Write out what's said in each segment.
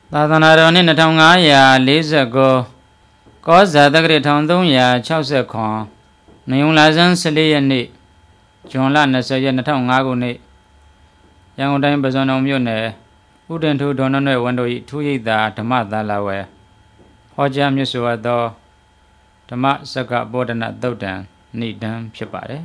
သာသနာတော်နှစ်2549ကောဇာတက္ကရာ1369နေုံလာဇန်14ရက်နေ့ဇွန်လ20ရက်2005ခုနှစ်ရန်ကုန်တိုင်းပဇွန်တော်မြို့နယ်ဥဒင်ထူဒေါနနွဲ့ဝန်တို့၏ထူးရိပ်သာဓမ္မသာလဝဲဟောကြားမြတ်စွာသောဓမ္မစက္ကပောဒနာသုတ်တံနိဒံဖြစ်ပါတယ်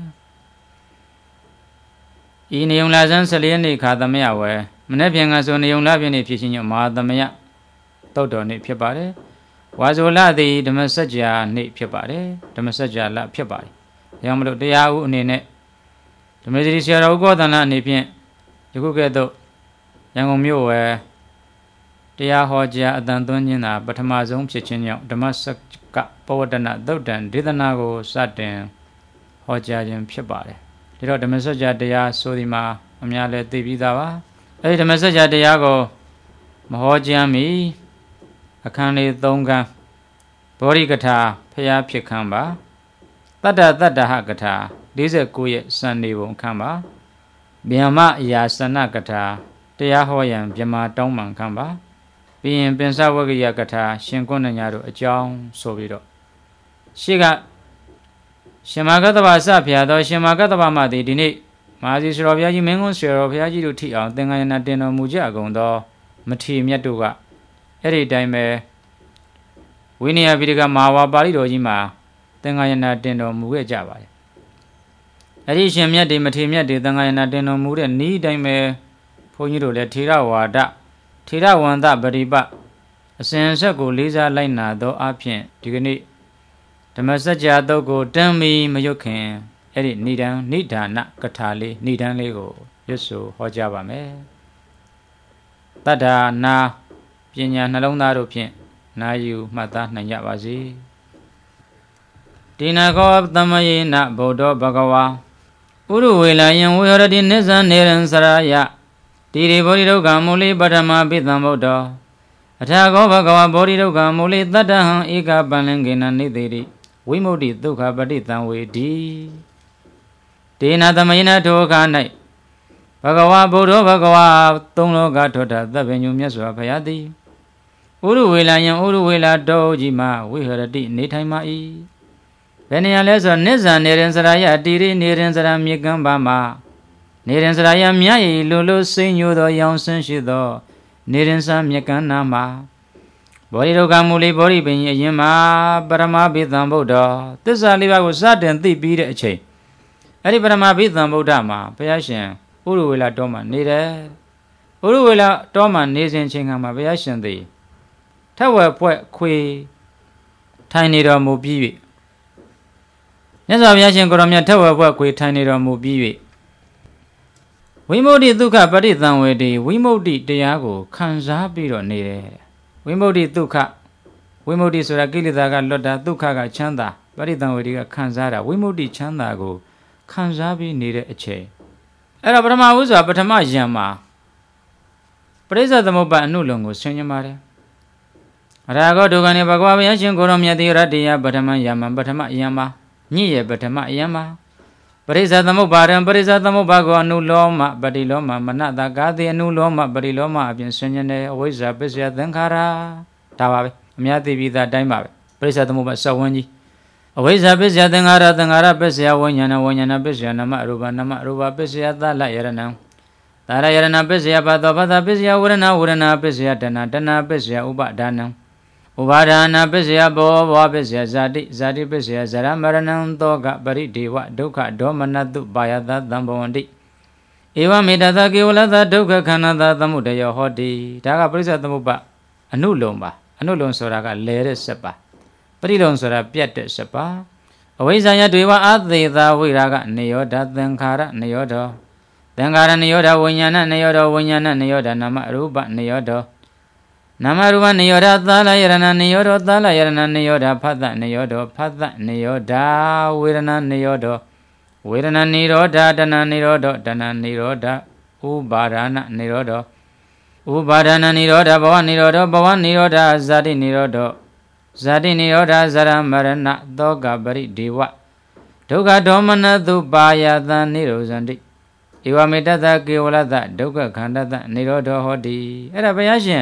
။ဤနေုံလာဇန်14ရက်နေ့ခါသမယဝဲမနေ့ပြန်ကဆိုနေုံလာပြည့်နေ့ဖြစ်ခြင်းညမဟာသမယသုတ်တော်နေ့ဖြစ်ပါတယ်။ဝါဇောလသည်ဓမ္မစကြာနေ့ဖြစ်ပါတယ်။ဓမ္မစကြာလဖြစ်ပါတယ်။ရောမလို့တရားဥအနေနဲ့ဓမ္မစရိဆရာတော်ဥကောသလအနေဖြင့်ယခုကဲ့သို့ရန်ကုန်မြို့ဝဲတရားဟောကြားအတန်သွင်းခြင်းသာပထမဆုံးဖြစ်ခြင်းကြောင့်ဓမ္မစက္ကပဝတ္တနာသုတ်တံဒေသနာကိုစတင်ဟောကြားခြင်းဖြစ်ပါတယ်။ဒီတော့ဓမ္မစကြာတရားဆိုဒီမှာအများလည်းသိပြီးသားပါ။အဲဒီဓမ္မစကြာတရားကိုမဟောကြားမီအခန်းလေး3ခန်းဘောဓိကထာဖျားဖြစ်ခန်းပါတတ္တတတ္တဟကထာ49ရဲ့စံနေပုံခန်းပါဗျမ္မအရာစနကထာတရားဟောရန်မြမတောင်းပန်ခန်းပါပြီးရင်ပင်စဝဂ္ဂယကထာရှင်ကုဏ္ဏညာတို့အကြောင်းဆိုပြီးတော့ရှေ့ကရှင်မဂ္ဂတဗစဖျားသောရှင်မဂ္ဂတဗမှသည်ဒီနေ့မဟာစီစရောဘုရားကြီးမင်းကွန်းဆွေတော်ဘုရားကြီးတို့ထိအောင်သင်္ဃာယနာတင်တော်မူကြကုန်သောမထေမြတ်တို့ကအဲ့ဒီတိုင်းပဲဝိနည်းပိဋကမဟာဝါပါဠိတော်ကြီးမှာသင်္ဃာယနာတင်တော်မူခဲ့ကြပါတယ်အဲ့ဒီရှင်မြတ်တွေမထေမြတ်တွေသင်္ဃာယနာတင်တော်မူတဲ့ဤတိုင်းပဲဘုန်းကြီးတို့လည်းထေရဝါဒထေရဝန္တပရိပတ်အစဉ်အဆက်ကိုလေးစားလိုက်နာသောအဖြစ်ဒီကနေ့ဓမ္မစကြာတုတ်ကိုတမ်းမီမရွတ်ခင်အဲ့ဒီနိဒံနိဒာနကထာလေးနိဒံလေးကိုရွတ်ဆိုဟောကြားပါမယ်တတ္ထာနာပညာနှလုံးသားတို့ဖြင့်နာယူမှတ်သားနိုင်ကြပါစေတိနာခောသမယေနဗုဒ္ဓဘဂဝါဥရဝေလယံဝေဟရတိနိစ္စနေရန်စရာယတိရိဘောဓိဒုက္ခမူလိပထမပိသံဗုဒ္ဓအထာခောဘဂဝါဘောဓိဒုက္ခမူလိတတ္တဟံဧကပန္လင်္ကေနနိသေတိဝိမု ക്തി ဒုက္ခပဋိသံဝေတိဒေနသမယေနထိုအခါ၌ဘဂဝါဗုဒ္ဓဘဂဝါသုံးလောကထွဋ္ဌသဗ္ဗညုမြတ်စွာဘုရားသည်ဥရဝေလယံဥရဝေလတော်ကြီးမှာဝိဟရတိနေထိုင်မှာ၏ဘယ်နေရာလဲဆိုနိစ္စနေရင်စရာယတိရိနေရင်စရာမြေကမ်းပါမှာနေရင်စရာယမြတ်၏လိုလိုစိမ့်ညိုသောရောင်ဆင်းရှိသောနေရင်စာမြေကမ်းနာမှာဘောဓိဒုက္ခမူလိဘောဓိပင်အရင်မှာပရမဘိသံဗုဒ္ဓသစ္စာလေးပါးကိုစတင်သိပြီးတဲ့အချိန်အဲ့ဒီပရမဘိသံဗုဒ္ဓမှာဘုရားရှင်ဥရဝေလတော်မှာနေတယ်ဥရဝေလတော်မှာနေစဉ်ချိန်ခါမှာဘုရားရှင်သည်ထက်ဝက်ဖွဲ့ခွေထိုင်နေတော်မူပြီး၍မြတ်စွာဘုရားရှင်ကိုရောမြတ်ထက်ဝက်ဖွဲ့ခွေထိုင်နေတော်မူပြီး၍ဝိမု ക്തി ဒုက္ခပဋိသံဝေတိဝိမု ക്തി တရားကိုခံစားပြီးတော့နေတယ်ဝိမု ക്തി ဒုက္ခဝိမု ക്തി ဆိုတာကိလေသာကလွတ်တာဒုက္ခကချမ်းသာပဋိသံဝေတိကခံစားတာဝိမု ക്തി ချမ်းသာကိုခံစားပြီးနေတဲ့အချိန်အဲ့တော့ပထမဦးစွာပထမယံမှာပရိစ္ဆေသမုပ္ပါအနုလုံကိုဆင်ញင်ပါတယ်အရာဂောဒုက္ခနေဘဂဝါဘုရားရှင်ကိုရောမြတ်တိရတ္တိယပထမယံမှာပထမယံမှာညစ်ရဲ့ပထမယံမှာပရိစ္ဆေသမုပ္ပါရံပရိစ္ဆေသမုပ္ပါကိုအနုလောမပတိလောမမနတကာတိအနုလောမပတိလောမအပြင်ဆင်ញင်တယ်အဝိဇ္ဇာပစ္စယသင်္ခါရဒါပါပဲအများသိပြီးသားအတိုင်းပါပဲပရိစ္ဆေသမုပ္ပါစဝန်းကြီးအဝိဇ္ဇာပစ္စယသင်္ခါရသင်္ခါရပစ္စယဝိညာဏဝိညာဏပစ္စယနမရူပနမရူပပစ္စယသလယရဏံသာရယရဏပစ္စယဘသောဘသပစ္စယဝရဏဝရဏပစ္စယတဏတဏပစ္စယဥပဒါနံဥပါဒနာပစ္စယဘောဘောပစ္စယဇာတိဇာတိပစ္စယဇရမရဏံသောကပရိဒေဝဒုက္ခဒေါမနတုပါယသသံဘဝန္တိဧဝမေတ္တကေဝလသဒုက္ခခန္ဓာသသမုဒယဟောတိဒါကပရိစ္ဆေသမုပ္ပါအနုလုံပါအနုလုံဆိုတာကလဲတဲ့စက်ပါပရိလုံဆိုတာပြတ်တဲ့စက်ပါအဝိဇ္ဇာယတွေဝအသေသာဝိရာကနေယောဓသင်္ခါရနေယောဓသင်္ခါရနေယောဓဝိညာဏနေယောဓဝိညာဏနေယောဓနာမရူပနေယောဓနာမရူပနေယောဓသာလယရဏနေယောဓသာလယရဏနေယောဓဖတ်တနေယောဓဖတ်တနေယောဓဝေရဏနေယောဓဝေရဏနိရောဓတဏနိရောဓတဏနိရောဓဥပါဒနာနိရောဓဥပါဒနာနိရောဓဘဝနိရောဓဘဝနိရောဓဇာတိနိရောဓဇာတိနိရောဓဇရမရဏသောကပရိဒေဝဒုက္ခဒေါမနတုပါယသံနိရောဇန္တိဧဝမေတ္တကေဝလသဒုက္ခခန္ဓတနိရောဓဟောတိအဲ့ဒါဘုရားရှင်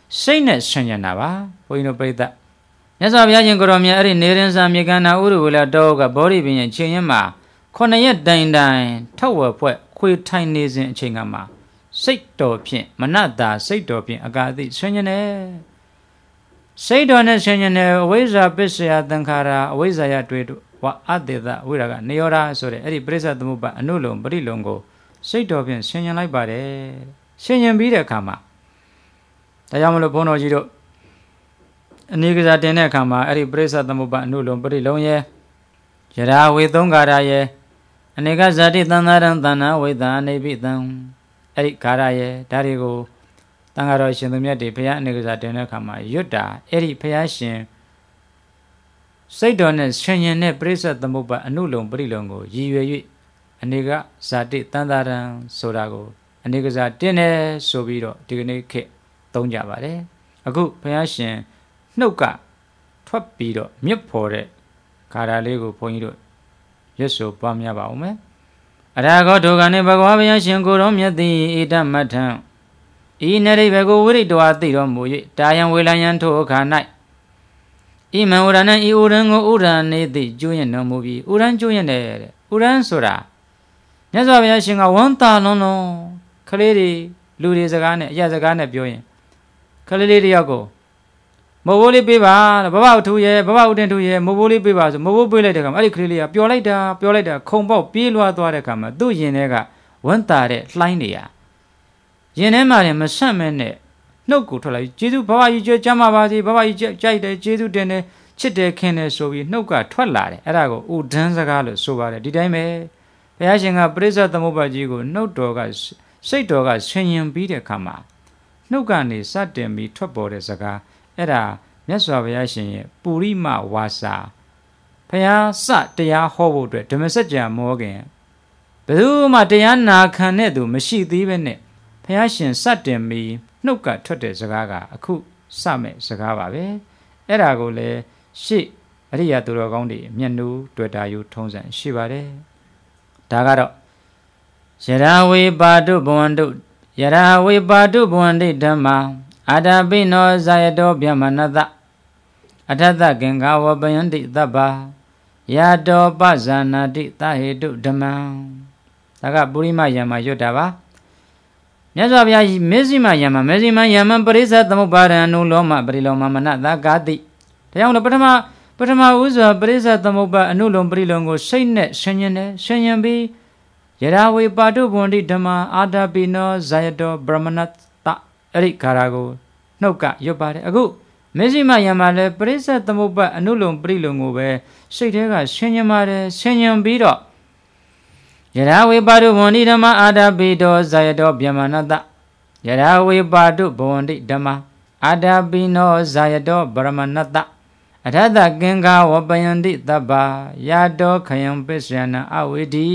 စိတ်နဲ့ဆင်ញံတာပါဘုန်းကြီးတို့ပြိဿမြတ်စွာဘုရားရှင်ကိုရောမြတ်အဲ့ဒီနေရင်စာမြေကန္နာဥရဝလတောကဘောဓိပင်ရဲ့ချိန်ရင်မှာ9 ရက်တိုင်ထောက်ဝက်ဖွဲ့ခွေထိုင်နေစဉ်အချိန်ကမှာစိတ်တော်ဖြင့်မနတာစိတ်တော်ဖြင့်အကာအသိဆင်ញံတယ်စိတ်တော်နဲ့ဆင်ញံတယ်အဝိဇ္ဇာပစ္စယသင်္ခါရအဝိဇ္ဇာယတွေ့တို့ဝအတ္တေသဝိရာကနေရောဓဆိုတဲ့အဲ့ဒီပရိစ္ဆသမုပ္ပါအနုလုံပရိလုံကိုစိတ်တော်ဖြင့်ဆင်ញံလိုက်ပါတယ်ဆင်ញံပြီးတဲ့အခါမှာဒါကြောင့်မလို့ဘုန်းတော်ကြီးတို့အနေကစားတင်တဲ့အခါမှာအဲ့ဒီပရိစ္ဆသမုပ္ပါအနုလုံပရိလုံရဲ့ယရာဝေသုံးကာရရဲ့အနေကဇာတိသန္တာရံသန္နာဝိသအနေပိသံအဲ့ဒီကာရရဲ့ဒါတွေကိုတန်ဃာတော်ရှင်သူမြတ်တွေဘုရားအနေကစားတင်တဲ့အခါမှာရွတ်တာအဲ့ဒီဘုရားရှင်စိတ်တော်နဲ့ဆင်ញံတဲ့ပရိစ္ဆသမုပ္ပါအနုလုံပရိလုံကိုရည်ရွယ်၍အနေကဇာတိသန္တာရံဆိုတာကိုအနေကစားတင်တယ်ဆိုပြီးတော့ဒီကနေ့ခေတ်သုံးကြပါတယ်အခုဘုရားရှင်နှုတ်ကထွက်ပြီးတော့မြစ်ဖော်တဲ့ခါရလေးကိုဘုန်းကြီးတို့ရွတ်ဆိုပွားများပါဦးမယ်အရာဂောဒုက္ခနှင့်ဘဂဝါဘုရားရှင်ကိုယ်တော်မြတ်သည်ဣဒမထံဤနရိဘေကိုဝိရိတဝါသိတော်မူ၍တာယံဝေလယံထိုအခါ၌ဣမံဝရဏံဤဥရံကိုဥရံနေသည်ကျွရင်တော်မူပြီးဥရံကျွရင်တဲ့ဥရံဆိုတာမြတ်စွာဘုရားရှင်ကဝန်တာလုံးလုံးကလေးတွေလူတွေစကားနဲ့အရာစကားနဲ့ပြောရင်ကလေးလေးတယောက်ကိုမဘိုးလေးပေးပါဘဘဥထုရဲ့ဘဘဥတင်ထုရဲ့မဘိုးလေးပေးပါဆိုမဘိုးပေးလိုက်တဲ့ခါမှာအဲ့ဒီကလေးလေးကပျော်လိုက်တာခုံပေါက်ပြေးလွှားသွားတဲ့ခါမှာသူ့ရင်ထဲကဝန်တာတဲ့လှိုင်းတွေဟာရင်ထဲမှာလည်းမဆန့်မဲနဲ့နှုတ်ကိုထွက်လာပြီးကျေးဇူးဘဘကြီးကြွကြမ်းပါပါစေဘဘကြီးကြိုက်တယ်ကျေးဇူးတင်တယ်ချစ်တယ်ခင်တယ်ဆိုပြီးနှုတ်ကထွက်လာတယ်အဲ့ဒါကိုဥဒန်းစကားလို့ဆိုပါတယ်ဒီတိုင်းပဲဘုရားရှင်ကပရိစ္ဆသမုပ္ပါကြီးကိုနှုတ်တော်ကစိတ်တော်ကဆင်ញံပြီးတဲ့ခါမှာနှုတ်ကနေစတင်ပြီးထွက်ပေါ်တဲ့စကားအဲ့ဒါမြတ်စွာဘုရားရှင်ရဲ့ပုရိမဝါစာဘုရားစတရားဟောဖို့အတွက်ဓမ္မစကြာမောခင်ဘယ်သူမှတရားနာခံတဲ့သူမရှိသေးပဲနဲ့ဘုရားရှင်စတင်ပြီးနှုတ်ကထွက်တဲ့စကားကအခုစမဲ့စကားပါပဲအဲ့ဒါကိုလည်းရှေ့အရိယာသူတော်ကောင်းတွေမျက်နှာတွေ့တာယူထုံးစံရှိပါတယ်ဒါကတော့ယရာဝေပါတုဘဝန္တုယရာဝေပါတုဘဝန္တိဓမ္မာအာတာပိနောဇာယတောဗျမနတအထသကင်္ဂဝပယန္တိသဗ္ဗယာတောပဇာနာတိသဟေတုဓမ္မံဒါကပုရိမယံမှာရွတ်တာပါမြတ်စွာဘုရားမေဇိမယံမှာမေဇိမယံမှာပရိစ္ဆသမုပ္ပါဒံအနုလောမပရိလောမမနတကာတိဒါကြောင့်ပထမဥစွာပရိစ္ဆသမုပ္ပါအနုလုံပရိလုံကိုစိတ်နဲ့ဆင်ញံတယ်ဆင်ញံပြီးယရာဝေပါတုဘဝန္တိဓမ္မာအာတာပိနောဇာယတောဗြဟ္မဏတအဲ့ဒီခါရာကိုနှုတ်ကရွတ်ပါတယ်အခုမေဇိမယံမှာလည်းပရိစ္ဆသမုပ္ပါအနုလုံပရိလုံကိုပဲစိတ်ထဲကဆင်ញံပါတယ်ဆင်ញံပြီးတော့ယရာဝေပါတုဘဝန္တိဓမ္မာအာတာပိတောဇာယတောဗြဟ္မဏတယရာဝေပါတုဘဝန္တိဓမ္မာအာတာပိနောဇာယတောဗြဟ္မဏတအထသကင်္ဂဝပယန္တိသဗ္ဗယာတောခယံပစ္စယနာအဝိဓိ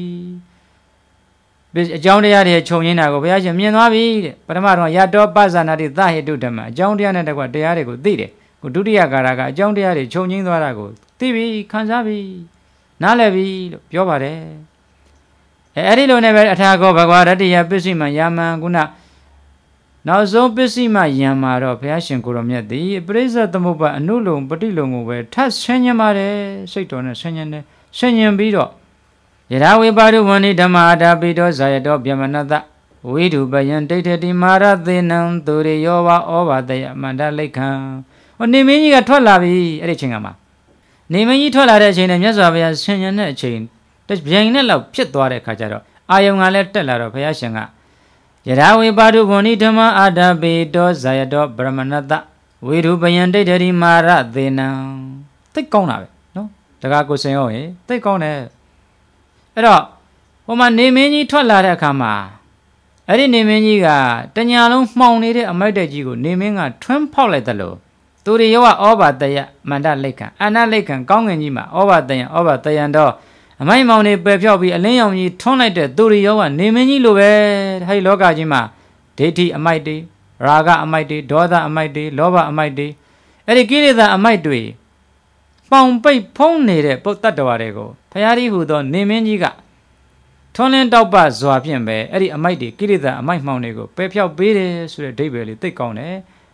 အကြောင်းတရားတွေခြုံငင်းတာကိုဘုရားရှင်မြင်သွားပြီတဲ့ပထမတော့ယာတောပဇာနာတိသဟေတုဓမ္မအကြောင်းတရားနဲ့တကွတရားတွေကိုသိတယ်ခုဒုတိယကာရကအကြောင်းတရားတွေခြုံငင်းသွားတာကိုသိပြီခံစားပြီနားလည်ပြီလို့ပြောပါတယ်အဲ့ဒီလိုနဲ့ပဲအထာကောဘဂဝါရတ္တိယပစ္စည်းမယာမံခုနနောက်ဆုံးပစ္စည်းမယံမှာတော့ဘုရားရှင်ကိုရောမြတ်သည်ပရိစ္ဆသမုပ္ပါအနုလုံပฏิလုံကိုပဲထပ်ဆင်ញံပါတယ်စိတ်တော်နဲ့ဆင်ញံတယ်ဆင်ញံပြီးတော့ယရာဝေပါတုဝန္တိဓမ္မာအာတာပိတောဇာယတောဗျမနတဝိဓုပယံဒိဋ္ဌတိမာရသေနံသူရိယောဝဩဘာတယမန္တလိခံနေမင်းကြီးကထွက်လာပြီအဲ့ဒီအချိန်ကမှာနေမင်းကြီးထွက်လာတဲ့အချိန်နဲ့မြတ်စွာဘုရားဆင်ញံတဲ့အချိန်တပြိုင်နဲ့လောက်ဖြစ်သွားတဲ့အခါကျတော့အာယုံကလည်းတက်လာတော့ဘုရားရှင်ကယရာဝေပါတုဘဝန္တိဓမ္မာအာတာပိတောဇာယတောဗြဟ္မဏတဝိဓုပယံဒိဋ္ဌတိမာရသေနံသိကောင်းတာပဲနော်တကားကိုစင်ရောဟင်သိကောင်းတယ်အဲ့တော့ဟိုမှာနေမင်းကြီးထွက်လာတဲ့အခါမှာအဲ့ဒီနေမင်းကြီးကတညာလုံးမှောင်နေတဲ့အမိုက်တက်ကြီးကိုနေမင်းကထွန်းဖောက်လိုက်တယ်လို့သူရိယောဩဘာတယမန္တလိခံအနလိခံကောင်းငင်ကြီးမှာဩဘာတယံတော့အမိုက်မောင်နေပယ်ဖြောက်ပြီးအလင်းရောင်ကြီးထွန်းလိုက်တဲ့သူရိယောကနေမင်းကြီးလိုပဲဟဲ့လောကကြီးမှာဒိဋ္ဌိအမိုက်တွေရာဂအမိုက်တွေဒေါသအမိုက်တွေလောဘအမိုက်တွေအဲ့ဒီကိလေသာအမိုက်တွေပေါင်ပိတ်ဖုံးနေတဲ့ပုတ္တတ္တဝါတွေကိုဖရာကြီးဟူသောနေမင်းကြီးကထွန်းလင်းတောက်ပစွာဖြင့်ပဲအဲ့ဒီအမိုက်တွေကိလေသာအမိုက်မှောင်တွေကိုပယ်ဖြောက်ပေးတယ်ဆိုတဲ့အဓိပ္ပာယ်လေးသိကောင်းတယ်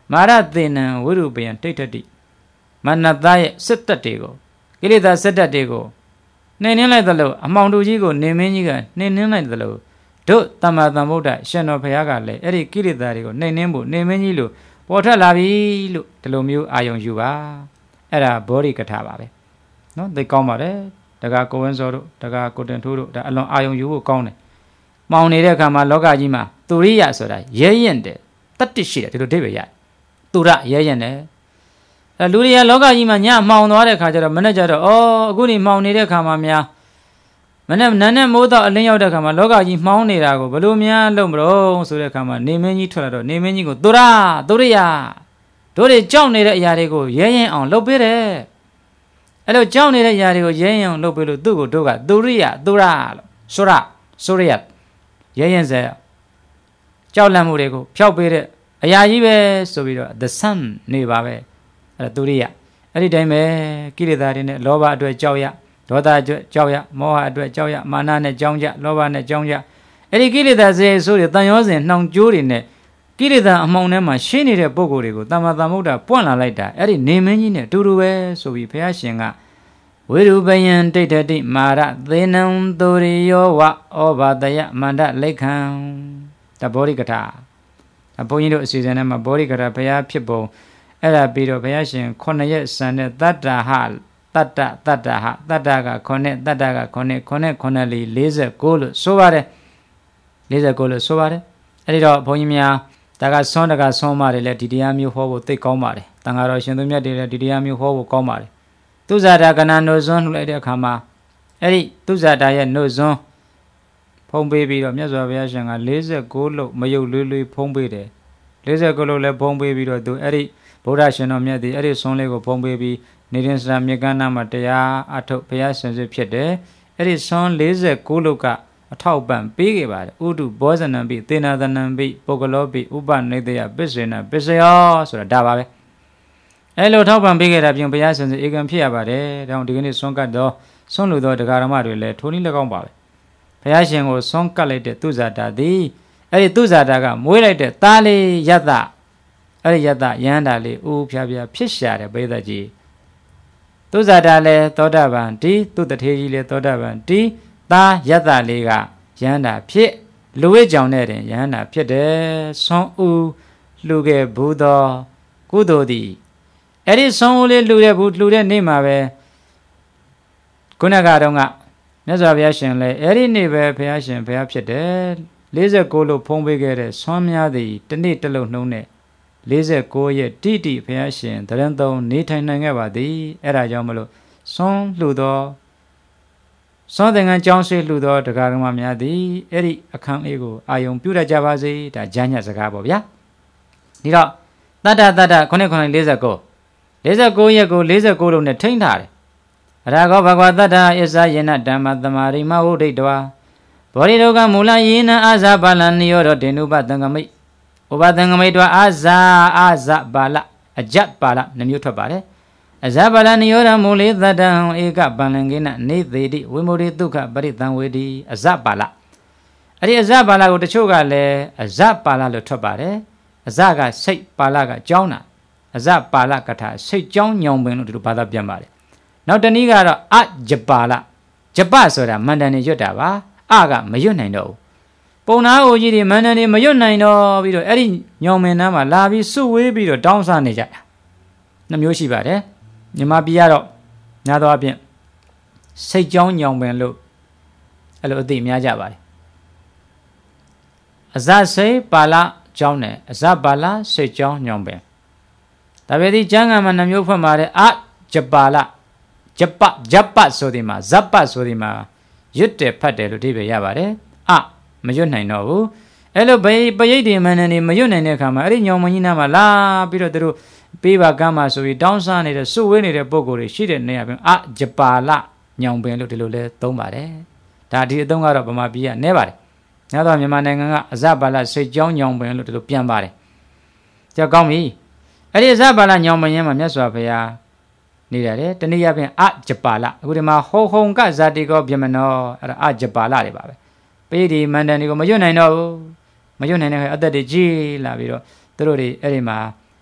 မာရသေနံဝိရုပယံတိဋ္ဌတိမနတရဲ့စစ်တပ်တွေကိုကိလေသာစစ်တပ်တွေကိုနှိမ်နှင်းလိုက်သလိုအမှောင်တူကြီးကိုနေမင်းကြီးကနှိမ်နှင်းလိုက်သလိုတို့တမ္မာသမ္ဗုဒ္ဓရှင်တော်ဘုရားကလည်းအဲ့ဒီကိလေသာတွေကိုနှိမ်နှင်းဖို့နေမင်းကြီးလို့ပေါ်ထွက်လာပြီလို့ဒီလိုမျိုးအာယုံယူပါအဲ့ဒါဘောဓိကထာပါပဲနော်သိကောင်းပါတယ်တက္ကကိုဝင်းစောတို့တက္ကကိုတင်ထိုးတို့ဒါအလွန်အာယုံယူဖို့ကောင်းတယ်မှောင်နေတဲ့အခါမှာလောကကြီးမှာသူရိယဆိုတာရဲရင်တယ်တတ္တိရှိတယ်ဒီလိုအဓိပ္ပာယ်ရသူရရဲရင်တယ်လူတွေကလောကကြီးမှာညမှောင်သွားတဲ့အခါကျတော့မနေ့ကျတော့အခုနေမှောင်နေတဲ့အခါမှာများမနေ့နန်းနဲ့မိုးတော့အလင်းရောက်တဲ့အခါမှာလောကကြီးမှောင်နေတာကိုဘလို့များလုံးမလို့ဆိုတဲ့အခါမှာနေမင်းကြီးထွက်လာတော့နေမင်းကြီးကိုသူရသူရိယတို့တွေကြောက်နေတဲ့အရာတွေကိုရဲရင်အောင်လုပ်ပေးတယ်အဲ့လိုကြောက်နေတဲ့အရာတွေကိုရဲရင်အောင်လုပ်ပေးလို့သူ့ကိုတို့ကသူရိယသူရလို့ဆိုရရဲရင်စေကြောက်လန့်မှုတွေကိုဖျောက်ပေးတဲ့အရာကြီးပဲဆိုပြီးတော့ the sun နေပါပဲအဲ့ဒါသူရိယအဲ့ဒီတိုင်းပဲကိလေသာတွေနဲ့လောဘအတွက်ကြောက်ရဒေါသအတွက်ကြောက်ရမောဟအတွက်ကြောက်ရမာနနဲ့ကြောင်းကြလောဘနဲ့ကြောင်းကြအဲ့ဒီကိလေသာစေဆိုတွေတန်ရောစဉ်နှောင်ကြိုးတွေနဲ့ကိလေသာအမှောင်ထဲမှာရှင်းနေတဲ့ပုံကိုယ်တွေကိုတမ္မာသမ္ဗုဒ္ဓပွင့်လာလိုက်တာအဲ့ဒီနေမင်းကြီးနဲ့အတူတူပဲဆိုပြီးဘုရားရှင်ကဝိရူပယံဒိဋ္ဌတိမာရသေနံသူရိယောဝဩဘာတယမန္တလိခံတဘောဓိကထာဘုန်းကြီးတို့အစီအစဉ်ထဲမှာဘောဓိကထာဘုရားဖြစ်ပုံအဲ့ဒါပြီးတော့ဘုရားရှင်9ရက်စံတဲ့တတ္တဟတတ္တက9တတ္တက9 9 49လို့ဆိုပါတယ်49လို့ဆိုပါတယ်အဲ့ဒီတော့ဘုန်းကြီးများဒါကဆွမ်းတကဆွမ်းမတွေလည်းဒီတရားမျိုးဟောဖို့သိကောင်းပါတယ်တန်ဃာတော်ရှင်သူမြတ်တွေလည်းဒီတရားမျိုးဟောဖို့ကောင်းပါတယ်သူဇာတာကဏ္ဍနှုတ်ဆွမ်းလှူလိုက်တဲ့အခါမှာအဲ့ဒီသူဇာတာရဲ့နှုတ်ဆွမ်းဖုံးပေးပြီးတော့မြတ်စွာဘုရားရှင်က49လို့မယုတ်လွေးလွေးဖုံးပေးတယ်49လို့လည်းဖုံးပေးပြီးတော့သူအဲ့ဒီဗုဒ္ဓရှင်တော်မြတ်ဒီအဲ့ဒီဆွမ်းလေးကိုဖုံးပေးပြီးနေရင်စရာမြေကမ်းနားမှာတရားအထုတ်ဘုရားရှင်စစ်ဖြစ်တယ်အဲ့ဒီဆွမ်း49လို့ကအထောက်ပံ့ပေးခဲ့ပါတယ်ဥဒုဘောဇနံပိသေနာသနံပိပုဂ္ဂလောပိဥပနိတယပစ္စေနပစ္စယောဆိုတာဒါပါပဲအဲ့လိုထောက်ပံ့ပေးခဲ့တာပြင်ဘုရားရှင်စစ်ဧကံဖြစ်ရပါတယ်ဒါကြောင့်ဒီကနေ့ဆွမ်းကတ်တော့ဆွမ်းလို့တော့တရားဓမ္မတွေလည်းထိုးနည်း၎င်းပါပဲဘုရားရှင်ကိုဆွမ်းကတ်လိုက်တဲ့သူဇာတာသည်အဲ့ဒီသူဇာတာကမွေးလိုက်တဲ့သားလေးယတ္တအဲ့ဒီယတ္တယန္တာလေးဦးဖြားဖြားဖြစ်ရှာတယ်ပိဿကြီးသူဇာတာလည်းသောတာပန်ဒီသူတထေကြီးလည်းသောတာပန်ဒီသားယတ္တလေးကယန္တာဖြစ်လူဝိကြောင့်နဲ့တင်ယန္တာဖြစ်တယ်ဆွမ်းဦးလှူခဲ့ဘူးသောကုသိုလ်သည်အဲ့ဒီဆွမ်းဦးလေးလှူတဲ့နေ့မှာပဲခုနကတော့မြတ်စွာဘုရားရှင်လည်းအဲ့ဒီနေ့ပဲဘုရားရှင်ဘုရားဖြစ်တယ်49လို့ဖုံးပေးခဲ့တဲ့ဆွမ်းများသည်တနေ့တစ်လုံးနှုံးနဲ့49ရဲ့တိတိဘုရားရှင်တရင်သုံးနေထိုင်နိုင်ခဲ့ပါသည်အဲ့ဒါကြောင့်မလို့ဆွမ်းလှူသောဆွမ်းသင်္ကန်းကြောင်းဆွေးလှူသောတရားဓမ္မများသည်အဲ့ဒီအခန်းလေးကိုအာယုံပြုတတ်ကြပါစေဒါဂျာညတ်စကားပေါ့ဗျာဒီတော့တတ္တ949ရက်ကို49လို့နဲ့ထိန်းထားတယ်ရာဂောဘဂဝတ္တဣဇာယေနဓမ္မသမာရိမဟုဒိတ္တဝါဘောရိဒုက္ခမူလယေနအာဇာပါလနိယောဒေနုပသံဃမိတ်ဥပသံဃမိတ်တွာအာဇာပါလအကြပါလနှမျိုးထွက်ပါတယ်အဇာပါလနိယောဓမူလေသတ္တံဧကပန္လင်ကိနနေသေးတိဝိမုဒိဒုက္ခပရိသံဝေတိအဇပါလအဲ့ဒီအဇပါလကိုတချို့ကလည်းအဇပါလလို့ထွက်ပါတယ်အဇကစိတ်ပါလကကြောင်းတာအဇပါလကထာစိတ်ကြောင်းညောင်ပင်လို့ဒီလိုဘာသာပြန်ပါတယ်နောက်တနည်းကတော့အဂျပါလဂျပဆိုတာမန္တန်နေရွတ်တာပါအကမရွတ်နိုင်တော့ဘူးပုံနာအိုကြီးတွေမန္တန်နေမရွတ်နိုင်တော့ပြီးတော့အဲ့ဒီညောင်မင်းနားမှာလာပြီးစုဝေးပြီးတော့တောင်းစားနေကြတာနှမျိုးရှိပါတယ်မြန်မာပြည်ကတော့များသောအားဖြင့်စိတ်ကြောင်းညောင်ပင်လို့အဲ့လိုအသိများကြပါတယ်အဇစိတ်ပါဠကြောင်းနဲ့အဇပါဠစိတ်ကြောင်းညောင်ပင်ဒါပေမဲ့ကျမ်းဂန်မှာနှမျိုးဖွင့်ပါတယ်အဂျပါဠဂျပဆိုဒီမှာဇပဆိုဒီမှာရွတ်တယ်ဖတ်တယ်လို့အဓိပ္ပာယ်ရပါတယ်အမရွတ်နိုင်တော့ဘူးအဲ့လိုပရိတ်တွေမန္တန်တွေမရွတ်နိုင်တဲ့အခါမှာအဲ့ဒီညောင်မကြီးနားမှာလာပြီးတော့သူတို့ပေးပါကမ်းမှာဆိုပြီးတောင်းစားနေတဲ့စုဝေးနေတဲ့ပုံကိုယ်တွေရှိတဲ့နေရာပြင်အဂျပါလညောင်ပင်လို့ဒီလိုလဲသုံးပါတယ်ဒါဒီအသုံးကတော့ဗမာပြည်ကနဲပါတယ်ညတော့မြန်မာနိုင်ငံကအဇပါလစိတ်ကြောင်းညောင်ပင်လို့ဒီလိုပြန်ပါတယ်ကြောက်ကောင်းပြီအဲ့ဒီအဇပါလညောင်ပင်ရဲ့မှာမြတ်စွာဘုရားနေရတယ်တနည်းအားဖြင့်အဂျပါလအခုဒီမှာဟောဟုံကဇာတိကောဗျမနောအဲ့ဒါအဂျပါလတွေပါပဲပိဋိမန္တန်တွေကိုမရွတ်နိုင်တော့ဘူးမရွတ်နိုင်တဲ့အခါအသက်တွေကြီးလာပြီးတော့သူတို့တွေအဲ့ဒီမှာ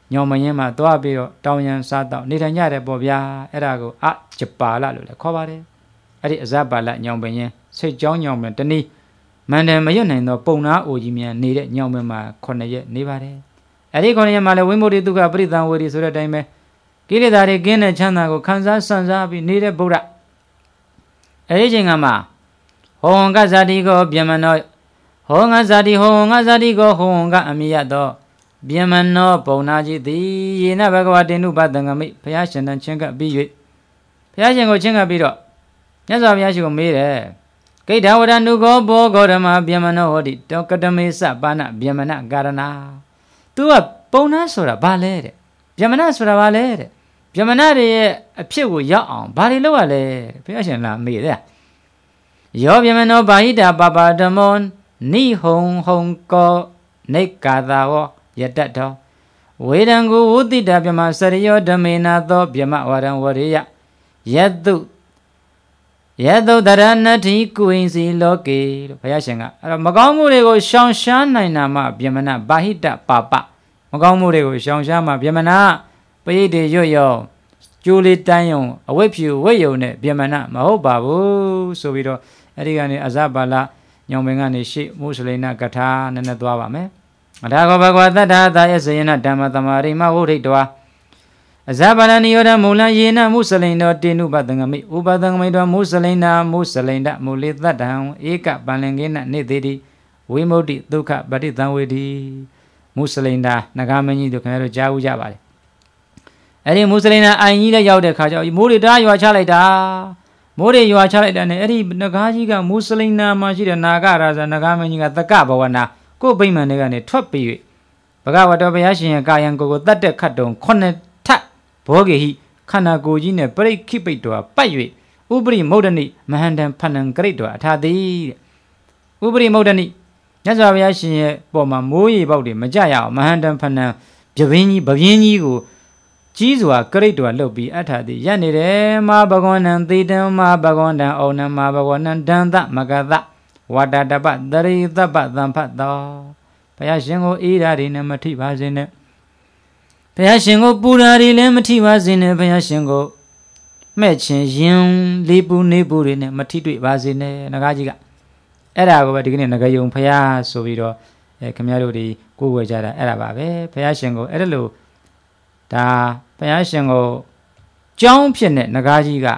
ညောင်မရင်မှာသွားပြီးတော့တောင်ရန်စားတော့နေထိုင်ကြတယ်ပေါ့ဗျာအဲ့ဒါကိုဂျပါလလို့လည်းခေါ်ပါတယ်အဲ့ဒီအဇပါလညောင်ပင်ရင်စိတ်ကြောင်းညောင်ပင်တနည်းမန္တန်မရွတ်နိုင်သောပုံနာအိုကြီးများနေတဲ့ညောင်ပင်မှာ9ရက်နေပါတယ်အဲ့ဒီ9ရက်မှာလည်းဝိမု ക്തി ဒုက္ခပရိသံဝေဒီဆိုတဲ့အတိုင်းပဲကိလေသာတွေကင်းတဲ့ချမ်းသာကိုခံစားဆန့်စားပြီးနေတဲ့ဗုဒ္ဓအဲ့ဒီချိန်ကမှဟောငါဇာတိကိုဗျမနောဟောငါဇာတိဟောငါဇာတိကိုဟောငါအမိယသောဗျမနောပုံနာကြီးသည်ယေနဘဂဝတေနုပတံဂမိဘုရားရှင်တန်ချင်းကပ်ပြီး၍ဘုရားရှင်ကိုချင်းကပ်ပြီးတော့မြတ်စွာဘုရားရှင်ကိုမေးတယ်ဂိဋ္ဌဝရဏုကောဘောဂေါရမဗျမနောဟောတိတောကတမေသပါဏဗျမနကာရဏသူကပုံနာဆိုတာဘာလဲတဲ့ဗျမနဆိုတာဘာလဲတဲ့ဗျမနတွေရဲ့အဖြစ်ကိုရောက်အောင်ဘာတွေလုပ်ရလဲဘုရားရှင်လာမေးတယ်ယောဗျမနောဘာဟိတာပပဓမ္မောနိဟုံဟုံကောနေကာသာဝယတ္တောဝေဒံကိုဝုတိတဗျမစရိယောဓမေနာသောဗျမဝရံဝရိယယတုတရဏတိကုဝိစီလောကေလို့ဘုရားရှင်ကအဲ့တော့မကောင်းမှုတွေကိုရှောင်ရှားနိုင်တာမှဗျမနဘာဟိတပပမကောင်းမှုတွေကိုရှောင်ရှားမှဗျမနပရိဒေရွတ်ရောကျိုးလေးတန်းယုံအဝိဖြူဝိယုံနဲ့ဗျမနမဟုတ်ပါဘူးဆိုပြီးတော့အဲ့ဒီကနေအဇပါလညောင်ပင်ကနေရှေ့မုစလိနာကထာနဲ့နဲ့သွားပါမယ်အထာဂောဘဂဝတ္တထာသာယစေနဓမ္မသမာရိမဝုဒိတောအဇပါလနိယောဓမူလယေနမုစလိန်တောတေနုပတံဂမိဥပတံဂမိတောမုစလိန်နာမုစလိန်ဒမူလေတတ္တံဧကပန္လင်ကေနနေတိတိဝိမု ക്തി ဒုက္ခပတိသံဝေဒီမုစလိန်ဒါနဂမင်းကြီးတို့ခင်ဗျားတို့ကြားဦးကြပါလေအဲ့ဒီမုစလိန်ဒါအိုင်ကြီးလည်းရောက်တဲ့ခါကျတော့မိုးတွေတားရွာချလိုက်တာမိုးတွေရွာချလိုက်တာနဲ့အဲ့ဒီနဂါကြီးကမုစလိန်နာမှာရှိတဲ့နာဂရာဇာနဂမင်းကြီးကတက္ကဘဝနာကိုယ်ဗိမာန်တွေကနေထွက်ပြီး၍ဘဂဝတ္တဘုရားရှင်ရဲ့ကာယံကိုယ်ကိုတတ်တဲ့ခတ်တုံ9ထပ်ဘောဂေဟိခန္ဓာကိုယ်ကြီးနဲ့ပရိခိပိတ်တော်ပတ်၍ဥပရိမုဒ္ဒနိမဟန္တံဖဏံဂရိတ်တော်အထာတိတဲ့ဥပရိမုဒ္ဒနိမြတ်စွာဘုရားရှင်ရဲ့ပေါ်မှာမိုးရေပေါက်တွေမကြရအောင်မဟန္တံဖဏံပြပင်းကြီးကိုကြီးစွာဂရိတ်တော်လှုပ်ပြီးအထာတိရပ်နေတယ်မာဘဂဝန္တံသေတံမာဘဂဝန္တံဩနံမာဘဂဝန္တံဒန္တမကသဝတ္တတပတရိသပ္ပသံဖတ်တော်ဘုရားရှင်ကိုအေးဓာတွေနဲ့မထိပါစေနဲ့ဘုရားရှင်ကိုပူဓာတွေလည်းမထိပါစေနဲ့ဘုရားရှင်ကိုမဲ့ချင်းရင်လေးပူနေပူတွေနဲ့မထိတွေ့ပါစေနဲ့ငကားကြီးကအဲ့ဒါကိုပဲဒီကနေ့ငကယုံဘုရားဆိုပြီးတော့ခင်ဗျားတို့ဒီကိုယ်ဝယ်ကြတာအဲ့ဒါပါပဲဘုရားရှင်ကိုအဲ့ဒါလို့ဒါဘုရားရှင်ကိုကြောင်းဖြစ်တဲ့ငကားကြီးက